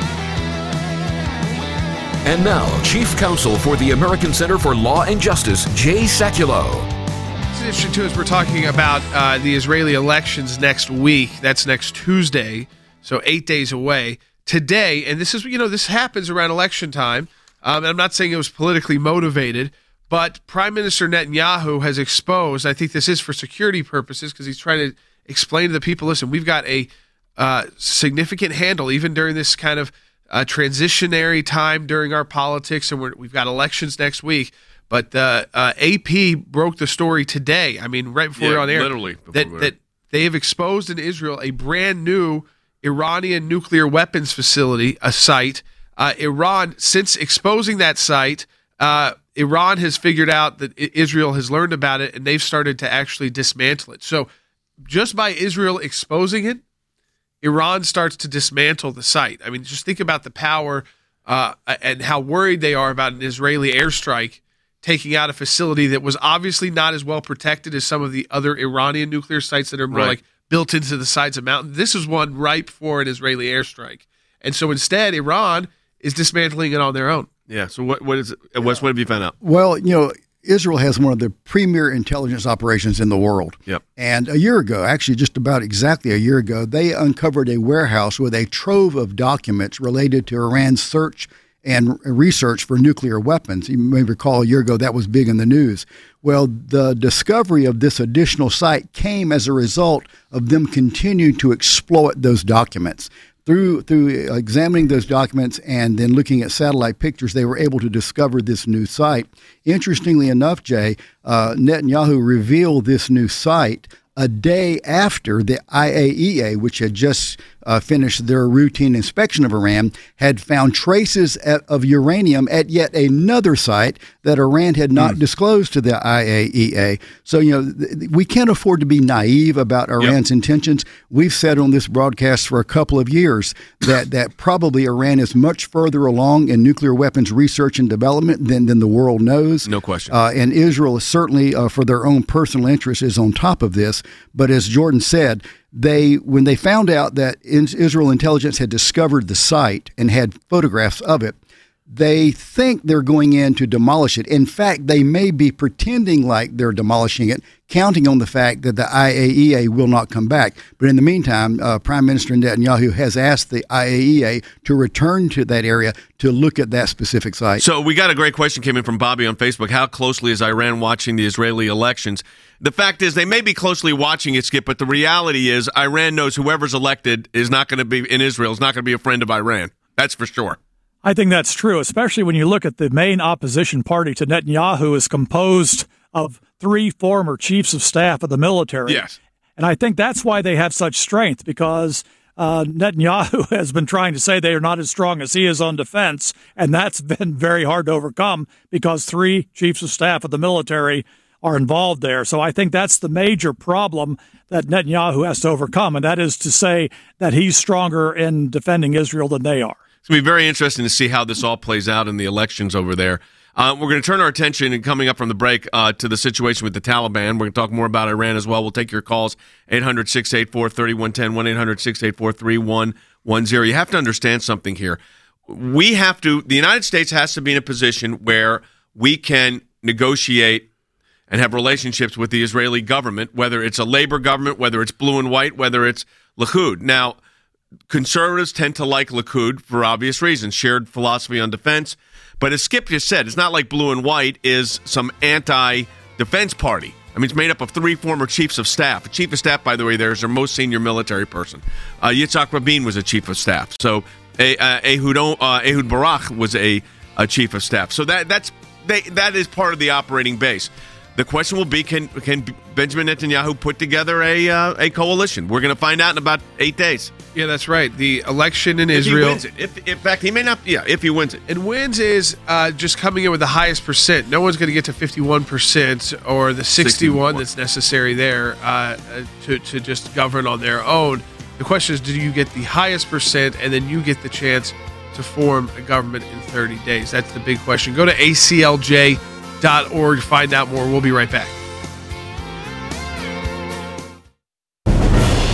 And now, Chief Counsel for the American Center for Law and Justice, Jay Sekulow. It's interesting, too, as we're talking about uh, the Israeli elections next week. That's next Tuesday, so eight days away. Today, and this is, you know, this happens around election time. Um, and I'm not saying it was politically motivated, but Prime Minister Netanyahu has exposed, I think this is for security purposes, because he's trying to explain to the people, listen, we've got a uh, significant handle, even during this kind of uh, transitionary time during our politics, and we're, we've got elections next week. But the uh, A P broke the story today, I mean, right before yeah, we're on air, literally that, we're... that they have exposed in Israel a brand new Iranian nuclear weapons facility, a site. Uh, Iran, since exposing that site, uh, Iran has figured out that Israel has learned about it, and they've started to actually dismantle it. So just by Israel exposing it, Iran starts to dismantle the site. I mean, just think about the power uh, and how worried they are about an Israeli airstrike taking out a facility that was obviously not as well protected as some of the other Iranian nuclear sites that are more right. like built into the sides of mountains. This is one ripe for an Israeli airstrike. And so instead, Iran is dismantling it on their own. Yeah. So what what is it? Wes, what have you found out? Well, you know, Israel has one of the premier intelligence operations in the world. Yep. And a year ago, actually just about exactly a year ago, they uncovered a warehouse with a trove of documents related to Iran's search and research for nuclear weapons. You may recall a year ago that was big in the news. Well, the discovery of this additional site came as a result of them continuing to exploit those documents. Through through examining those documents and then looking at satellite pictures, they were able to discover this new site. Interestingly enough, Jay, uh, Netanyahu revealed this new site a day after the I A E A, which had just uh, finished their routine inspection of Iran, had found traces at, of uranium at yet another site that Iran had not mm. disclosed to the I A E A. So, you know, th- we can't afford to be naive about Iran's yep. intentions. We've said on this broadcast for a couple of years that, that probably Iran is much further along in nuclear weapons research and development than, than the world knows. No question. Uh, and Israel is certainly, uh, for their own personal interest, is on top of this. But as Jordan said, they when they found out that Israel intelligence had discovered the site and had photographs of it, they think they're going in to demolish it. In fact, they may be pretending like they're demolishing it, counting on the fact that the I A E A will not come back. But in the meantime, uh, Prime Minister Netanyahu has asked the I A E A to return to that area to look at that specific site. So we got a great question came in from Bobby on Facebook. How closely is Iran watching the Israeli elections? The fact is they may be closely watching it, Skip, but the reality is Iran knows whoever's elected is not going to be in Israel is not going to be a friend of Iran. That's for sure. I think that's true, especially when you look at the main opposition party to Netanyahu is composed of three former chiefs of staff of the military. Yes. And I think that's why they have such strength, because uh, Netanyahu has been trying to say they are not as strong as he is on defense, and that's been very hard to overcome because three chiefs of staff of the military are involved there. So I think that's the major problem that Netanyahu has to overcome, and that is to say that he's stronger in defending Israel than they are. It's going to be very interesting to see how this all plays out in the elections over there. Uh, we're going to turn our attention, and coming up from the break, uh, to the situation with the Taliban. We're going to talk more about Iran as well. We'll take your calls, eight hundred, six eight four, three one one zero, one eight hundred, six eight four, three one one zero. You have to understand something here. We have to, the United States has to be in a position where we can negotiate and have relationships with the Israeli government, whether it's a labor government, whether it's blue and white, whether it's Likud. Now, conservatives tend to like Likud for obvious reasons, shared philosophy on defense. But as Skip just said, it's not like blue and white is some anti-defense party. I mean, it's made up of three former chiefs of staff. The chief of staff, by the way, there is their most senior military person. Uh, Yitzhak Rabin was a chief of staff. So uh, Ehud, uh, Ehud Barak was a, a chief of staff. So that that's they, that is part of the operating base. The question will be, can can Benjamin Netanyahu put together a uh, a coalition? We're going to find out in about eight days. Yeah, that's right. The election in if Israel. If he wins it. If, in fact, he may not. Yeah, if he wins it. And wins is uh, just coming in with the highest percent. No one's going to get to fifty-one percent or the sixty-one that's necessary there uh, to, to just govern on their own. The question is, do you get the highest percent and then you get the chance to form a government in thirty days? That's the big question. Go to A C L J dot org to find out more. We'll be right back.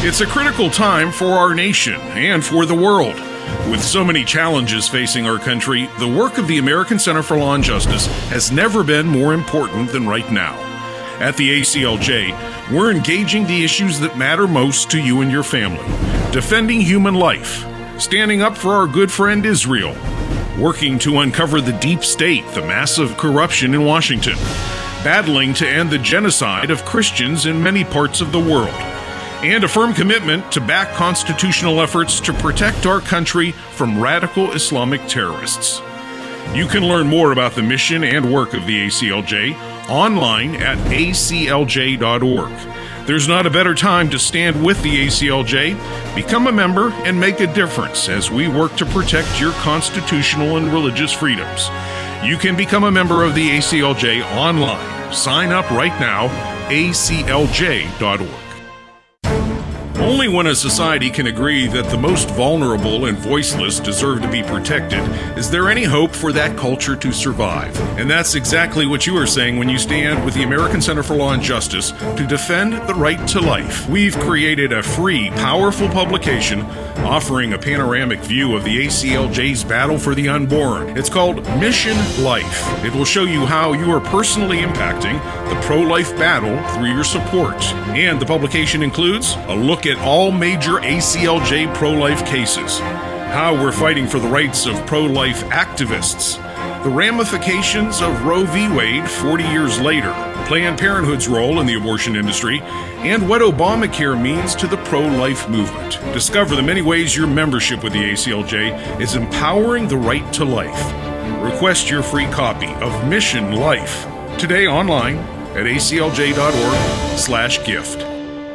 It's a critical time for our nation and for the world. With so many challenges facing our country, the work of the American Center for Law and Justice has never been more important than right now. At the A C L J, we're engaging the issues that matter most to you and your family, defending human life, standing up for our good friend Israel, working to uncover the deep state, the massive corruption in Washington, battling to end the genocide of Christians in many parts of the world, and a firm commitment to back constitutional efforts to protect our country from radical Islamic terrorists. You can learn more about the mission and work of the A C L J online at A C L J dot org. There's not a better time to stand with the A C L J. Become a member and make a difference as we work to protect your constitutional and religious freedoms. You can become a member of the A C L J online. Sign up right now, A C L J dot org. Only when a society can agree that the most vulnerable and voiceless deserve to be protected is there any hope for that culture to survive. And that's exactly what you are saying when you stand with the American Center for Law and Justice to defend the right to life. We've created a free, powerful publication offering a panoramic view of the A C L J's battle for the unborn. It's called Mission Life. It will show you how you are personally impacting the pro-life battle through your support. And the publication includes a look at all major A C L J pro-life cases, how we're fighting for the rights of pro-life activists, the ramifications of Roe v. Wade forty years later, Planned Parenthood's role in the abortion industry, and what Obamacare means to the pro-life movement. Discover the many ways your membership with the A C L J is empowering the right to life. Request your free copy of Mission Life today online at A C L J dot org slash gift.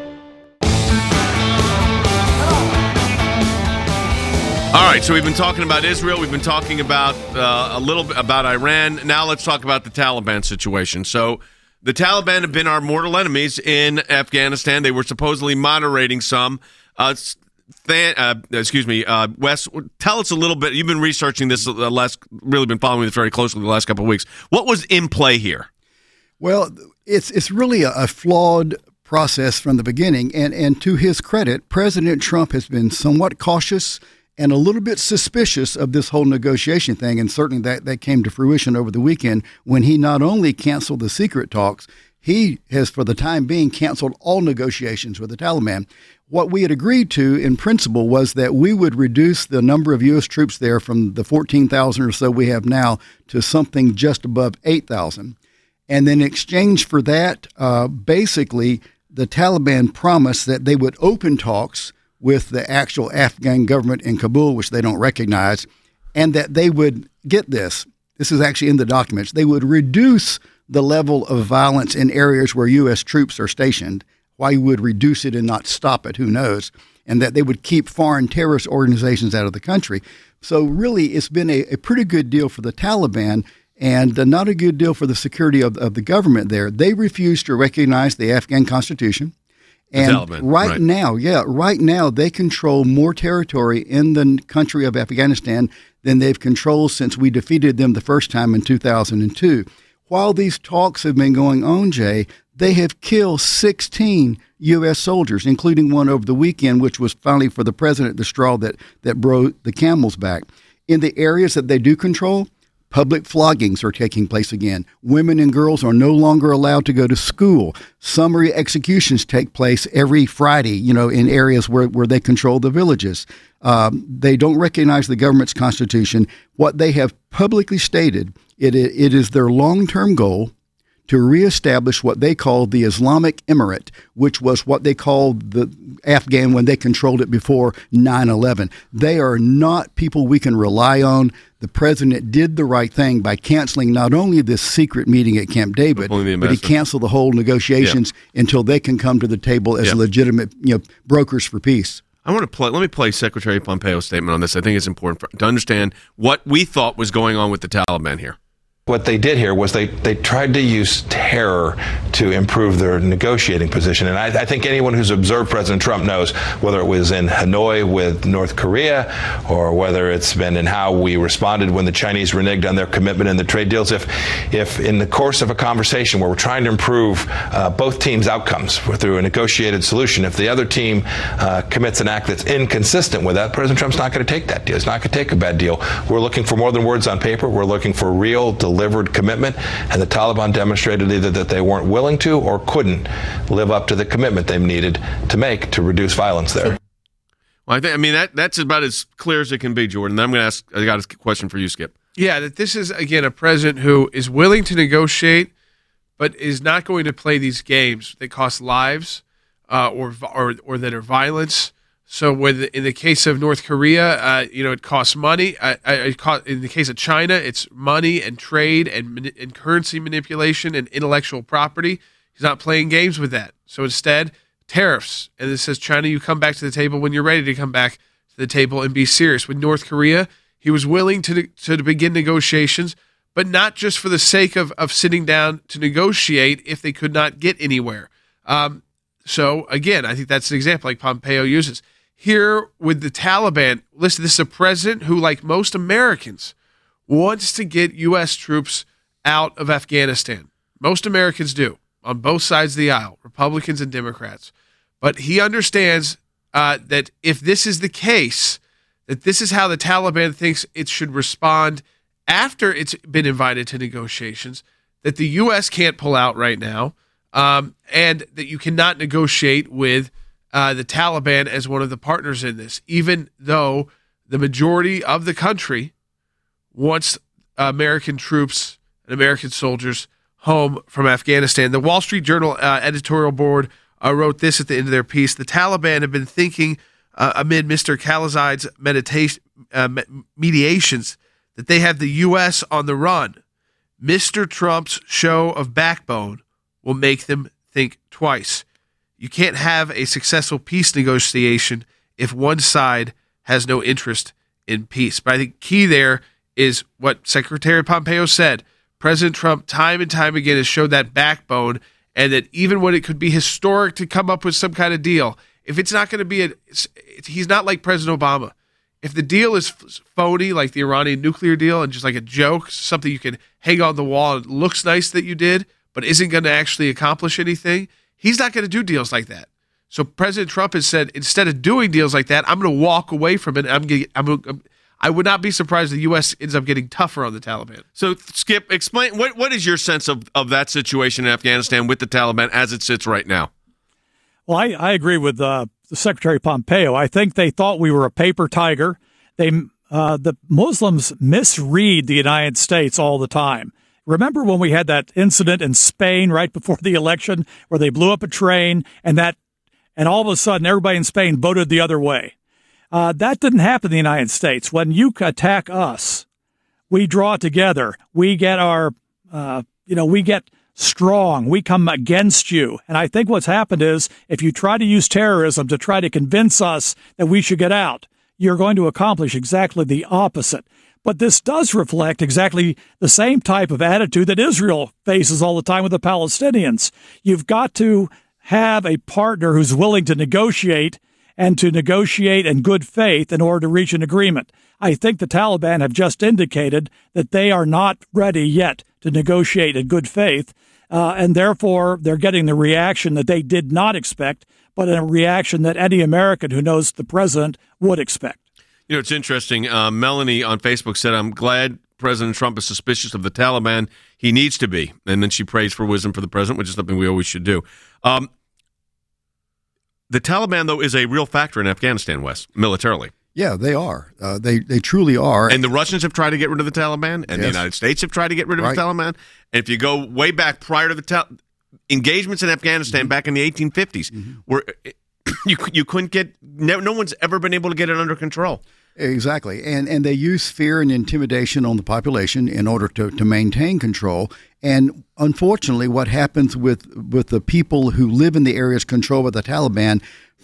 All right, so we've been talking about Israel. We've been talking about uh, a little bit about Iran. Now let's talk about the Taliban situation. So the Taliban have been our mortal enemies in Afghanistan. They were supposedly moderating some. Uh, th- uh, excuse me, uh, Wes, tell us a little bit. You've been researching this, the last, really been following this very closely the last couple of weeks. What was in play here? Well, it's it's really a, a flawed process from the beginning. And, and to his credit, President Trump has been somewhat cautious and a little bit suspicious of this whole negotiation thing. And certainly that, that came to fruition over the weekend when he not only canceled the secret talks, he has, for the time being, canceled all negotiations with the Taliban. What we had agreed to in principle was that we would reduce the number of U S troops there from the fourteen thousand or so we have now to something just above eight thousand. And then in exchange for that, uh, basically, the Taliban promised that they would open talks with the actual Afghan government in Kabul, which they don't recognize, and that they would, get this, this is actually in the documents, they would reduce the level of violence in areas where U S troops are stationed. Why you would reduce it and not stop it, who knows, and that they would keep foreign terrorist organizations out of the country. So really, it's been a, a pretty good deal for the Taliban and uh, not a good deal for the security of, of the government there. They refused to recognize the Afghan constitution. And Taliban, right, right now, yeah, right now they control more territory in the country of Afghanistan than they've controlled since we defeated them the first time in two thousand two. While these talks have been going on, Jay, they have killed sixteen U S soldiers, including one over the weekend, which was finally for the president the straw that, that broke the camel's back. In the areas that they do control, public floggings are taking place again. Women and girls are no longer allowed to go to school. Summary executions take place every Friday, you know, in areas where, where they control the villages. Um, they don't recognize the government's constitution. What they have publicly stated, it, it is their long-term goal to reestablish what they call the Islamic Emirate, which was what they called the Afghan when they controlled it before nine eleven. They are not people we can rely on. The president did the right thing by canceling not only this secret meeting at Camp David, but he canceled the whole negotiations yeah. until they can come to the table as yeah. legitimate, you know, brokers for peace. I want to play. Let me play Secretary Pompeo's statement on this. I think it's important for, to understand what we thought was going on with the Taliban here. What they did here was they, they tried to use terror to improve their negotiating position. And I, I think anyone who's observed President Trump knows, whether it was in Hanoi with North Korea or whether it's been in how we responded when the Chinese reneged on their commitment in the trade deals, if if in the course of a conversation where we're trying to improve uh, both teams' outcomes through a negotiated solution, if the other team uh, commits an act that's inconsistent with that, President Trump's not going to take that deal. He's not going to take a bad deal. We're looking for more than words on paper. We're looking for real delivery. Delivered commitment, and the Taliban demonstrated either that they weren't willing to or couldn't live up to the commitment they needed to make to reduce violence there. Well, I think I mean that that's about as clear as it can be, Jordan. Then I'm going to ask. I got a question for you, Skip. Yeah, that this is again a president who is willing to negotiate, but is not going to play these games that cost lives uh, or or or that are violence. So, with in the case of North Korea, uh, you know, it costs money. Uh, it cost, in the case of China, it's money and trade and, and currency manipulation and intellectual property. He's not playing games with that. So instead, tariffs. And it says, China, you come back to the table when you're ready to come back to the table and be serious. With North Korea, he was willing to to begin negotiations, but not just for the sake of, of sitting down to negotiate if they could not get anywhere. Um, so, again, I think that's an example like Pompeo uses. Here with the Taliban, listen, this is a president who, like most Americans, wants to get U S troops out of Afghanistan. Most Americans do, on both sides of the aisle, Republicans and Democrats. But he understands uh, that if this is the case, that this is how the Taliban thinks it should respond after it's been invited to negotiations, that the U S can't pull out right now, um, and that you cannot negotiate with Uh, the Taliban as one of the partners in this, even though the majority of the country wants American troops and American soldiers home from Afghanistan. The Wall Street Journal uh, editorial board uh, wrote this at the end of their piece. The Taliban have been thinking uh, amid Mister Khalilzad's meditation, uh, mediations that they have the U S on the run. Mister Trump's show of backbone will make them think twice. You can't have a successful peace negotiation if one side has no interest in peace. But I think key there is what Secretary Pompeo said. President Trump time and time again has showed that backbone, and that even when it could be historic to come up with some kind of deal, if it's not going to be a, he's not like President Obama. If the deal is phony, like the Iranian nuclear deal, and just like a joke, something you can hang on the wall and it looks nice that you did, but isn't going to actually accomplish anything, he's not going to do deals like that. So President Trump has said, instead of doing deals like that, I'm going to walk away from it. I'm going. I'm, I'm. I would not be surprised the U S ends up getting tougher on the Taliban. So, Skip, explain what what is your sense of, of that situation in Afghanistan with the Taliban as it sits right now? Well, I, I agree with uh, Secretary Pompeo. I think they thought we were a paper tiger. They uh, the Muslims misread the United States all the time. Remember when we had that incident in Spain right before the election where they blew up a train and that, and all of a sudden everybody in Spain voted the other way? Uh, that didn't happen in the United States. When you attack us, we draw together. We get our, uh, you know, we get strong. We come against you. And I think what's happened is if you try to use terrorism to try to convince us that we should get out, you're going to accomplish exactly the opposite. But this does reflect exactly the same type of attitude that Israel faces all the time with the Palestinians. You've got to have a partner who's willing to negotiate and to negotiate in good faith in order to reach an agreement. I think the Taliban have just indicated that they are not ready yet to negotiate in good faith, uh, and therefore they're getting the reaction that they did not expect, but a reaction that any American who knows the president would expect. You know, it's interesting. Uh, Melanie on Facebook said, I'm glad President Trump is suspicious of the Taliban. He needs to be. And then she prays for wisdom for the president, which is something we always should do. Um, the Taliban, though, is a real factor in Afghanistan, Wes, militarily. Yeah, they are. Uh, they they truly are. And the Russians have tried to get rid of the Taliban, and yes. the United States have tried to get rid of right. the Taliban. And if you go way back prior to the ta- engagements in Afghanistan mm-hmm. back in the eighteen fifties, mm-hmm. where you you couldn't get no, no one's ever been able to get it under control. Exactly. And and they use fear and intimidation on the population in order to, to maintain control. And unfortunately, what happens with, with the people who live in the areas controlled by the Taliban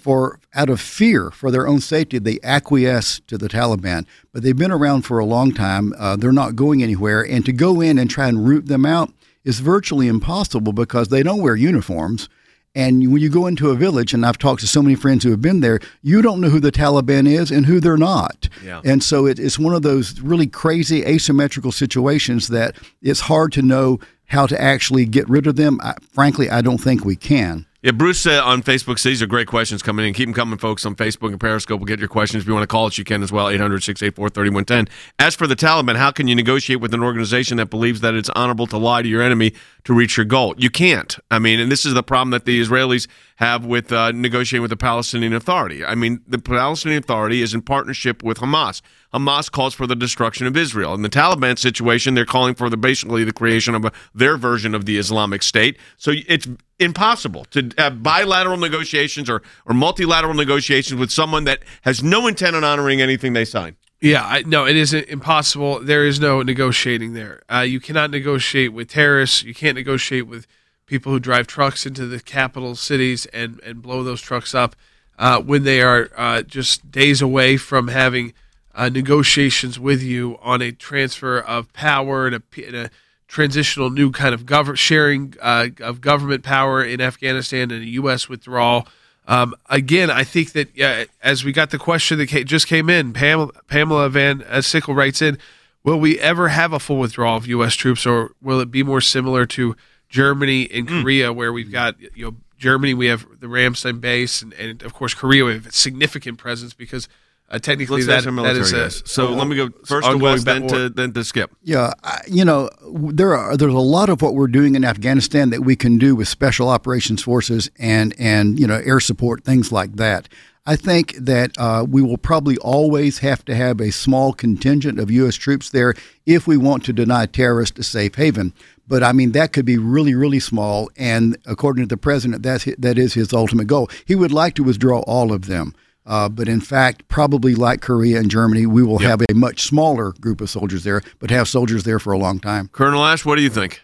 for out of fear for their own safety, they acquiesce to the Taliban. But they've been around for a long time. Uh, they're not going anywhere. And to go in and try and root them out is virtually impossible because they don't wear uniforms. And when you go into a village, and I've talked to so many friends who have been there, you don't know who the Taliban is and who they're not. Yeah. And so it, it's one of those really crazy asymmetrical situations that it's hard to know how to actually get rid of them. I, frankly, I don't think we can. Yeah, Bruce uh, on Facebook says these are great questions coming in. Keep them coming, folks, on Facebook and Periscope. We'll get your questions. If you want to call us, you can as well, eight hundred, six eight four, three one one zero. As for the Taliban, how can you negotiate with an organization that believes that it's honorable to lie to your enemy to reach your goal? You can't. I mean, and this is the problem that the Israelis have with uh, negotiating with the Palestinian Authority. I mean, the Palestinian Authority is in partnership with Hamas. Hamas calls for the destruction of Israel. In the Taliban situation, they're calling for the basically the creation of a, their version of the Islamic State. So it's impossible to have bilateral negotiations or, or multilateral negotiations with someone that has no intent on honoring anything they sign. Yeah, I, no, it isn't impossible. There is no negotiating there. Uh, you cannot negotiate with terrorists. You can't negotiate with people who drive trucks into the capital cities and, and blow those trucks up uh, when they are uh, just days away from having uh, negotiations with you on a transfer of power and a, and a transitional new kind of gov- sharing uh, of government power in Afghanistan and a U S withdrawal. Um, again, I think that uh, as we got the question that came, just came in, Pamela, Pamela Van Sickle writes in, will we ever have a full withdrawal of U S troops, or will it be more similar to Germany and mm. Korea, where we've got, you know, Germany, we have the Ramstein base, and, and of course, Korea, we have a significant presence because uh, technically that, that is a, so a, let me go first to West, then to, then to Skip. Yeah, I, you know, there are there's a lot of what we're doing in Afghanistan that we can do with special operations forces and and you know air support, things like that. I think that uh, we will probably always have to have a small contingent of U S troops there if we want to deny terrorists a safe haven. But I mean, that could be really, really small. And according to the president, that's that is his ultimate goal. He would like to withdraw all of them. Uh, but in fact, probably like Korea and Germany, we will yep. have a much smaller group of soldiers there, but have soldiers there for a long time. Colonel Ash, what do you think?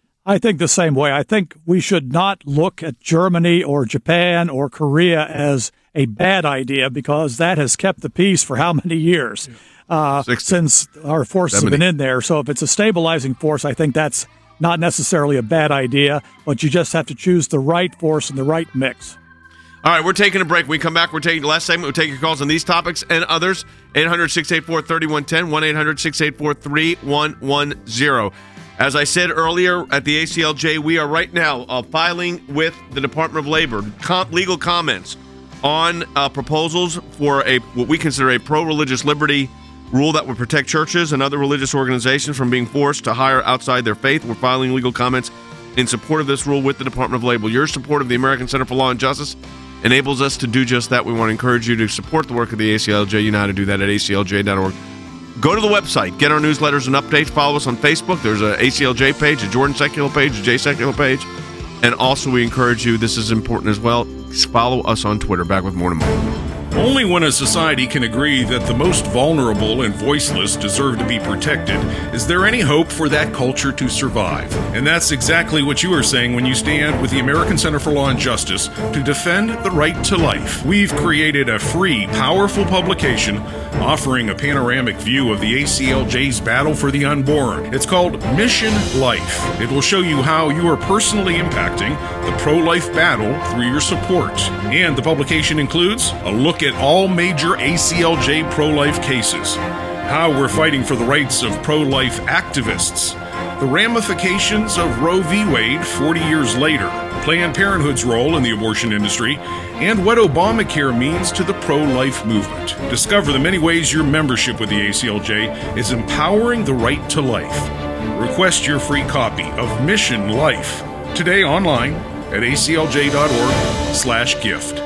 I think the same way. I think we should not look at Germany or Japan or Korea as a bad idea, because that has kept the peace for how many years uh, since our forces have been in there. So if it's a stabilizing force, I think that's not necessarily a bad idea, but you just have to choose the right force and the right mix. All right, we're taking a break. When we come back, we're taking the last segment. We'll take your calls on these topics and others. eight hundred, six eight four, three one one zero, one eight hundred, six eight four, three one one zero. As I said earlier at the A C L J, we are right now uh, filing with the Department of Labor com- legal comments on uh, proposals for a what we consider a pro-religious liberty rule that would protect churches and other religious organizations from being forced to hire outside their faith. We're filing legal comments in support of this rule with the Department of Labor. Your support of the American Center for Law and Justice enables us to do just that. We want to encourage you to support the work of the A C L J. You know how to do that at A C L J dot org. Go to the website, get our newsletters and updates. Follow us on Facebook. There's a A C L J page, a Jordan Secular page, a Jay Secular page. And also we encourage you, this is important as well, follow us on Twitter. Back with more tomorrow. Only when a society can agree that the most vulnerable and voiceless deserve to be protected is there any hope for that culture to survive. And that's exactly what you are saying when you stand with the American Center for Law and Justice to defend the right to life. We've created a free, powerful publication offering a panoramic view of the A C L J's battle for the unborn. It's called Mission Life. It will show you how you are personally impacting the pro-life battle through your support. And the publication includes a look at all major A C L J pro-life cases, how we're fighting for the rights of pro-life activists, the ramifications of Roe v. Wade forty years later, Planned Parenthood's role in the abortion industry, and what Obamacare means to the pro-life movement. Discover the many ways your membership with the A C L J is empowering the right to life. Request your free copy of Mission Life today online at A C L J dot org slash gift.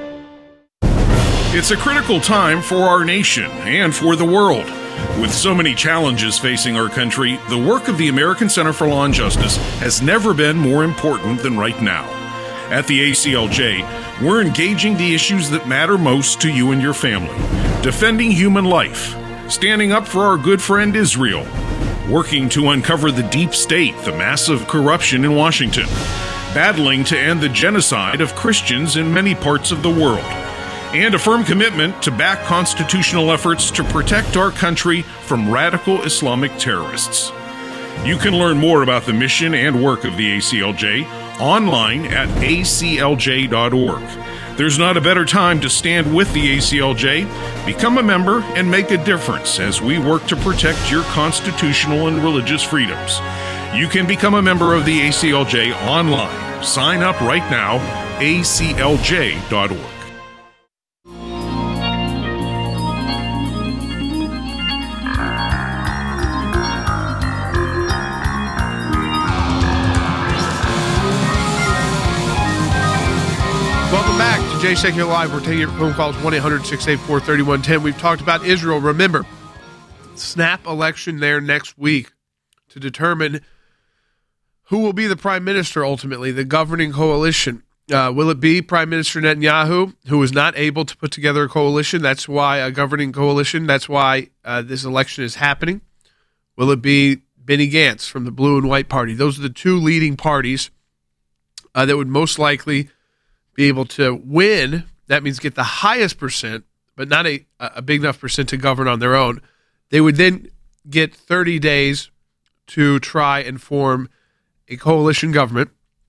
It's a critical time for our nation and for the world. With so many challenges facing our country, the work of the American Center for Law and Justice has never been more important than right now. At the A C L J, we're engaging the issues that matter most to you and your family, defending human life, standing up for our good friend Israel, working to uncover the deep state, the massive corruption in Washington, battling to end the genocide of Christians in many parts of the world, and a firm commitment to back constitutional efforts to protect our country from radical Islamic terrorists. You can learn more about the mission and work of the A C L J online at A C L J dot org. There's not a better time to stand with the A C L J. Become a member and make a difference as we work to protect your constitutional and religious freedoms. You can become a member of the A C L J online. Sign up right now, A C L J dot org. Welcome back to Jay Secular Live. We're taking your phone calls one eight hundred six eight four three one one zero. We've talked about Israel. Remember, snap election there next week to determine who will be the prime minister ultimately, the governing coalition. Uh, will it be Prime Minister Netanyahu, who is not able to put together a coalition? That's why a governing coalition. That's why uh, this election is happening. Will it be Benny Gantz from the Blue and White Party? Those are the two leading parties uh, that would most likely be able to win. That means get the highest percent, but not a, a big enough percent to govern on their own. They would then get thirty days to try and form a coalition government.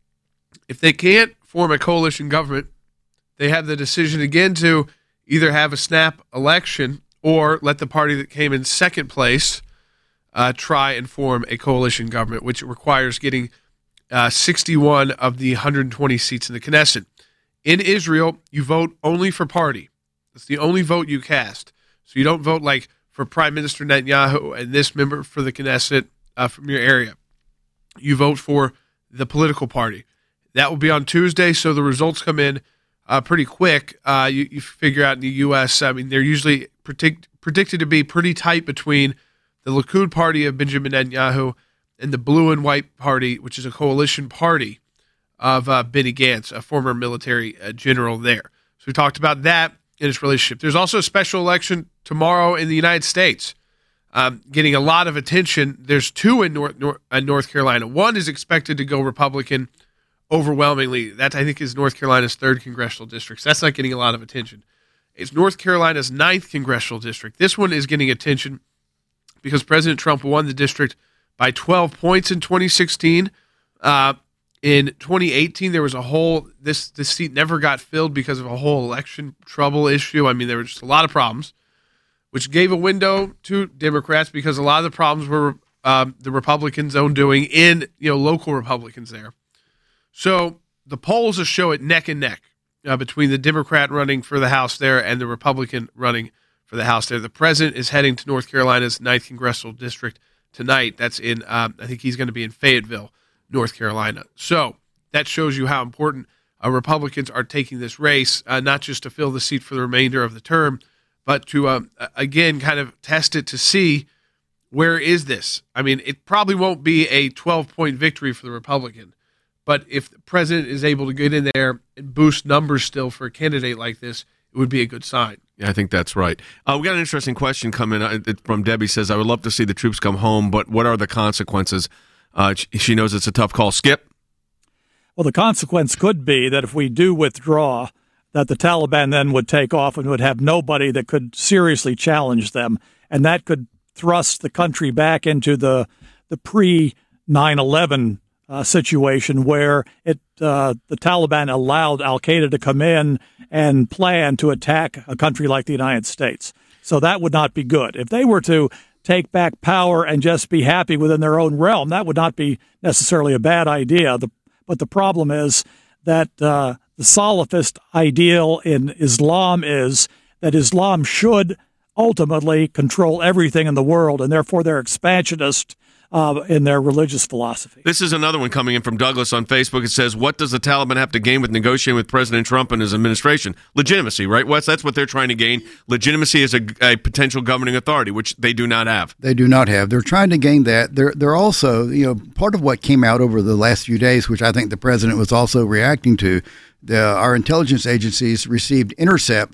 If they can't form a coalition government, they have the decision again to either have a snap election or let the party that came in second place uh, try and form a coalition government, which requires getting uh, sixty-one of the one hundred twenty seats in the Knesset. In Israel, you vote only for party. It's the only vote you cast. So you don't vote like for Prime Minister Netanyahu and this member for the Knesset uh, from your area. You vote for the political party. That will be on Tuesday, so the results come in uh, pretty quick. Uh, you, you figure out in the U S, I mean, they're usually predict, predicted to be pretty tight between the Likud party of Benjamin Netanyahu and the Blue and White Party, which is a coalition party of uh, Benny Gantz, a former military uh, general there. So we talked about that in its relationship. There's also a special election tomorrow in the United States, um, getting a lot of attention. There's two in North, North, uh, North Carolina. One is expected to go Republican overwhelmingly. That, I think, is North Carolina's third congressional district. So that's not getting a lot of attention. It's North Carolina's ninth congressional district. This one is getting attention because President Trump won the district by twelve points in twenty sixteen. Uh, In twenty eighteen, there was a whole, this, this seat never got filled because of a whole election trouble issue. I mean, there were just a lot of problems, which gave a window to Democrats because a lot of the problems were um, the Republicans' own doing in, you know, local Republicans there. So the polls will show it neck and neck uh, between the Democrat running for the House there and the Republican running for the House there. The president is heading to North Carolina's ninth congressional district tonight. That's in, um, I think he's going to be in Fayetteville, North Carolina. So that shows you how important uh, Republicans are taking this race, uh, not just to fill the seat for the remainder of the term, but to, um, again, kind of test it to see where is this. I mean, it probably won't be a twelve-point victory for the Republican, but if the president is able to get in there and boost numbers still for a candidate like this, it would be a good sign. Yeah, I think that's right. Uh, we got an interesting question coming uh, from Debbie. Says, I would love to see the troops come home, but what are the consequences? Uh, she knows it's a tough call. Skip? Well, the consequence could be that if we do withdraw, that the Taliban then would take off and would have nobody that could seriously challenge them. And that could thrust the country back into the the pre nine eleven uh, situation where it uh, the Taliban allowed al-Qaeda to come in and plan to attack a country like the United States. So that would not be good. If they were to take back power and just be happy within their own realm, that would not be necessarily a bad idea. The, but the problem is that uh, the Salafist ideal in Islam is that Islam should ultimately control everything in the world, and therefore they're expansionist uh, in their religious philosophy. This is another one coming in from Douglas on Facebook. It says, what does the Taliban have to gain with negotiating with President Trump and his administration? Legitimacy, right, Wes? That's what they're trying to gain. Legitimacy as a, a potential governing authority, which they do not have. They do not have. They're trying to gain that. They're, they're also, you know, part of what came out over the last few days, which I think the president was also reacting to, the, our intelligence agencies received intercepts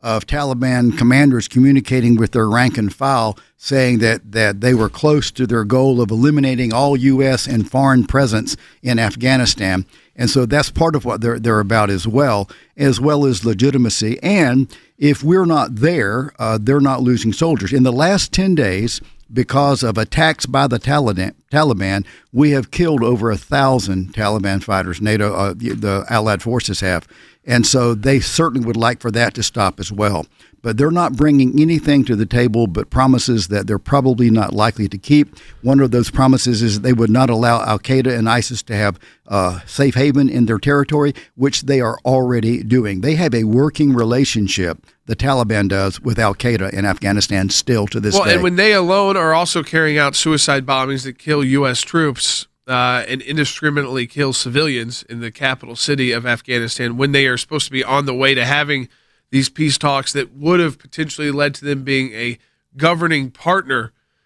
of Taliban commanders communicating with their rank and file, saying that, that they were close to their goal of eliminating all U S and foreign presence in Afghanistan. And so that's part of what they're, they're about as well, as well as legitimacy. And if we're not there, uh, they're not losing soldiers. In the last ten days, because of attacks by the Taliban, we have killed over a thousand Taliban fighters, NATO, uh, the, the Allied forces have. And so they certainly would like for that to stop as well. But they're not bringing anything to the table but promises that they're probably not likely to keep. One of those promises is they would not allow al-Qaeda and ISIS to have uh, safe haven in their territory, which they are already doing. They have a working relationship, the Taliban does, with al-Qaeda in Afghanistan still to this well, day. Well, and when they alone are also carrying out suicide bombings that kill U S troops uh, and indiscriminately kill civilians in the capital city of Afghanistan, when they are supposed to be on the way to having these peace talks that would have potentially led to them being a governing partner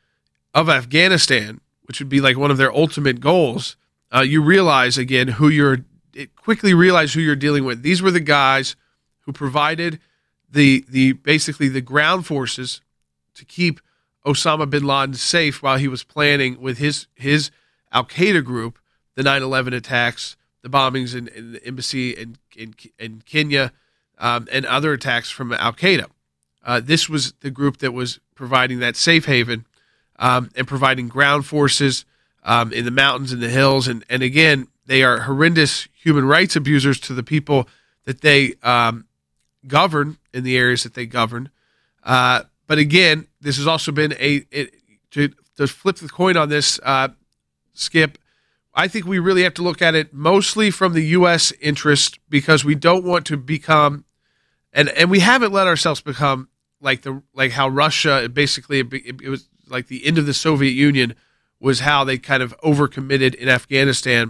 of Afghanistan, which would be like one of their ultimate goals, uh, you realize, again, who you're it quickly realize who you're dealing with. These were the guys who provided the the basically the ground forces to keep Osama bin Laden safe while he was planning with his, his al-Qaeda group the nine eleven attacks, the bombings in, in the embassy in, in, in Kenya, Um, and other attacks from al-Qaeda. Uh, this was the group that was providing that safe haven um, and providing ground forces um, in the mountains and the hills. And, and again, they are horrendous human rights abusers to the people that they um, govern in the areas that they govern. Uh, but again, this has also been a, it, to, to flip the coin on this, uh, Skip, I think we really have to look at it mostly from the U S interest, because we don't want to become, and and we haven't let ourselves become like the like how Russia basically it, it was like the end of the Soviet Union was how they kind of overcommitted in Afghanistan.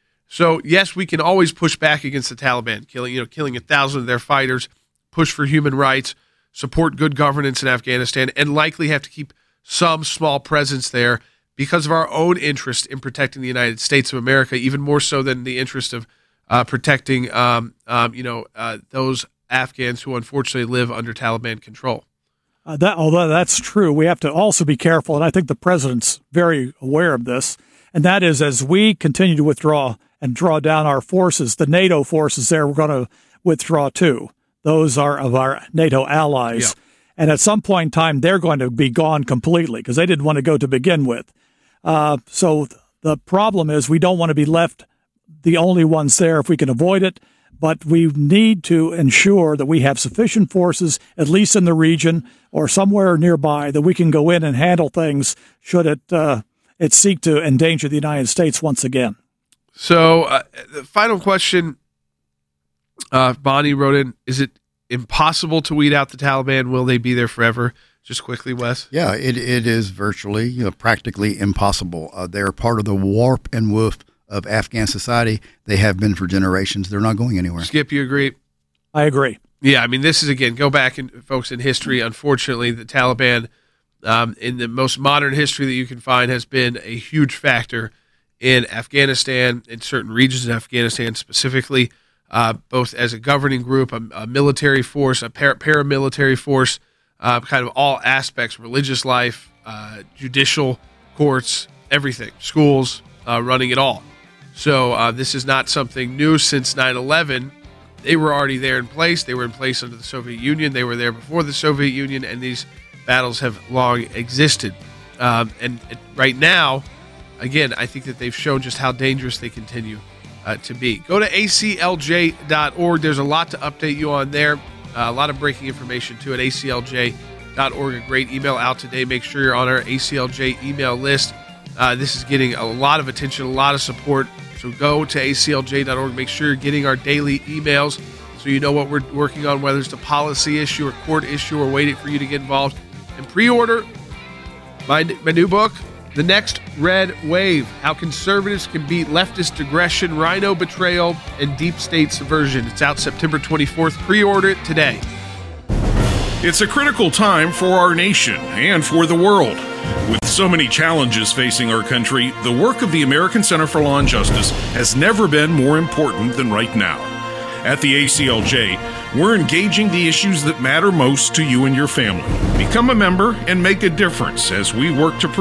So yes, we can always push back against the Taliban, killing you know killing a thousand of their fighters, push for human rights, support good governance in Afghanistan, and likely have to keep some small presence there because of our own interest in protecting the United States of America, even more so than the interest of uh, protecting, um, um, you know, uh, those Afghans who unfortunately live under Taliban control. Uh, that, although that's true, we have to also be careful, and I think the president's very aware of this, and that is as we continue to withdraw and draw down our forces, the NATO forces there, we're going to withdraw too. Those are of our NATO allies. Yeah. And at some point in time, they're going to be gone completely because they didn't want to go to begin with. Uh, so th- the problem is we don't want to be left the only ones there if we can avoid it, but we need to ensure that we have sufficient forces, at least in the region or somewhere nearby, that we can go in and handle things should it uh, it seek to endanger the United States once again. So uh, the final question, uh, Bonnie wrote in, is it impossible to weed out the Taliban? Will they be there forever? Just quickly, Wes. Yeah, it it is virtually, you know, practically impossible. Uh, they're part of the warp and woof of Afghan society. They have been for generations. They're not going anywhere. Skip, you agree? I agree. Yeah, I mean, this is, again, go back, and folks, in history, unfortunately, the Taliban, um, in the most modern history that you can find, has been a huge factor in Afghanistan, in certain regions of Afghanistan specifically, uh, both as a governing group, a, a military force, a par- paramilitary force, Uh, kind of all aspects, religious life, uh, judicial courts, everything, schools, uh, running it all. So uh, this is not something new since nine eleven. They were already there in place. They were in place under the Soviet Union. They were there before the Soviet Union, and these battles have long existed. Um, and it, right now, again, I think that they've shown just how dangerous they continue uh, to be. Go to A C L J dot org. There's a lot to update you on there. Uh, a lot of breaking information, too, at A C L J dot org. A great email out today. Make sure you're on our A C L J email list. Uh, this is getting a lot of attention, a lot of support. So go to A C L J dot org. Make sure you're getting our daily emails so you know what we're working on, whether it's a policy issue or court issue or waiting for you to get involved. And pre-order my, my new book, The Next Red Wave, How Conservatives Can Beat Leftist Aggression, Rhino Betrayal, and Deep State Subversion. It's out September twenty-fourth. Pre-order it today. It's a critical time for our nation and for the world. With so many challenges facing our country, the work of the American Center for Law and Justice has never been more important than right now. At the A C L J, we're engaging the issues that matter most to you and your family. Become a member and make a difference as we work to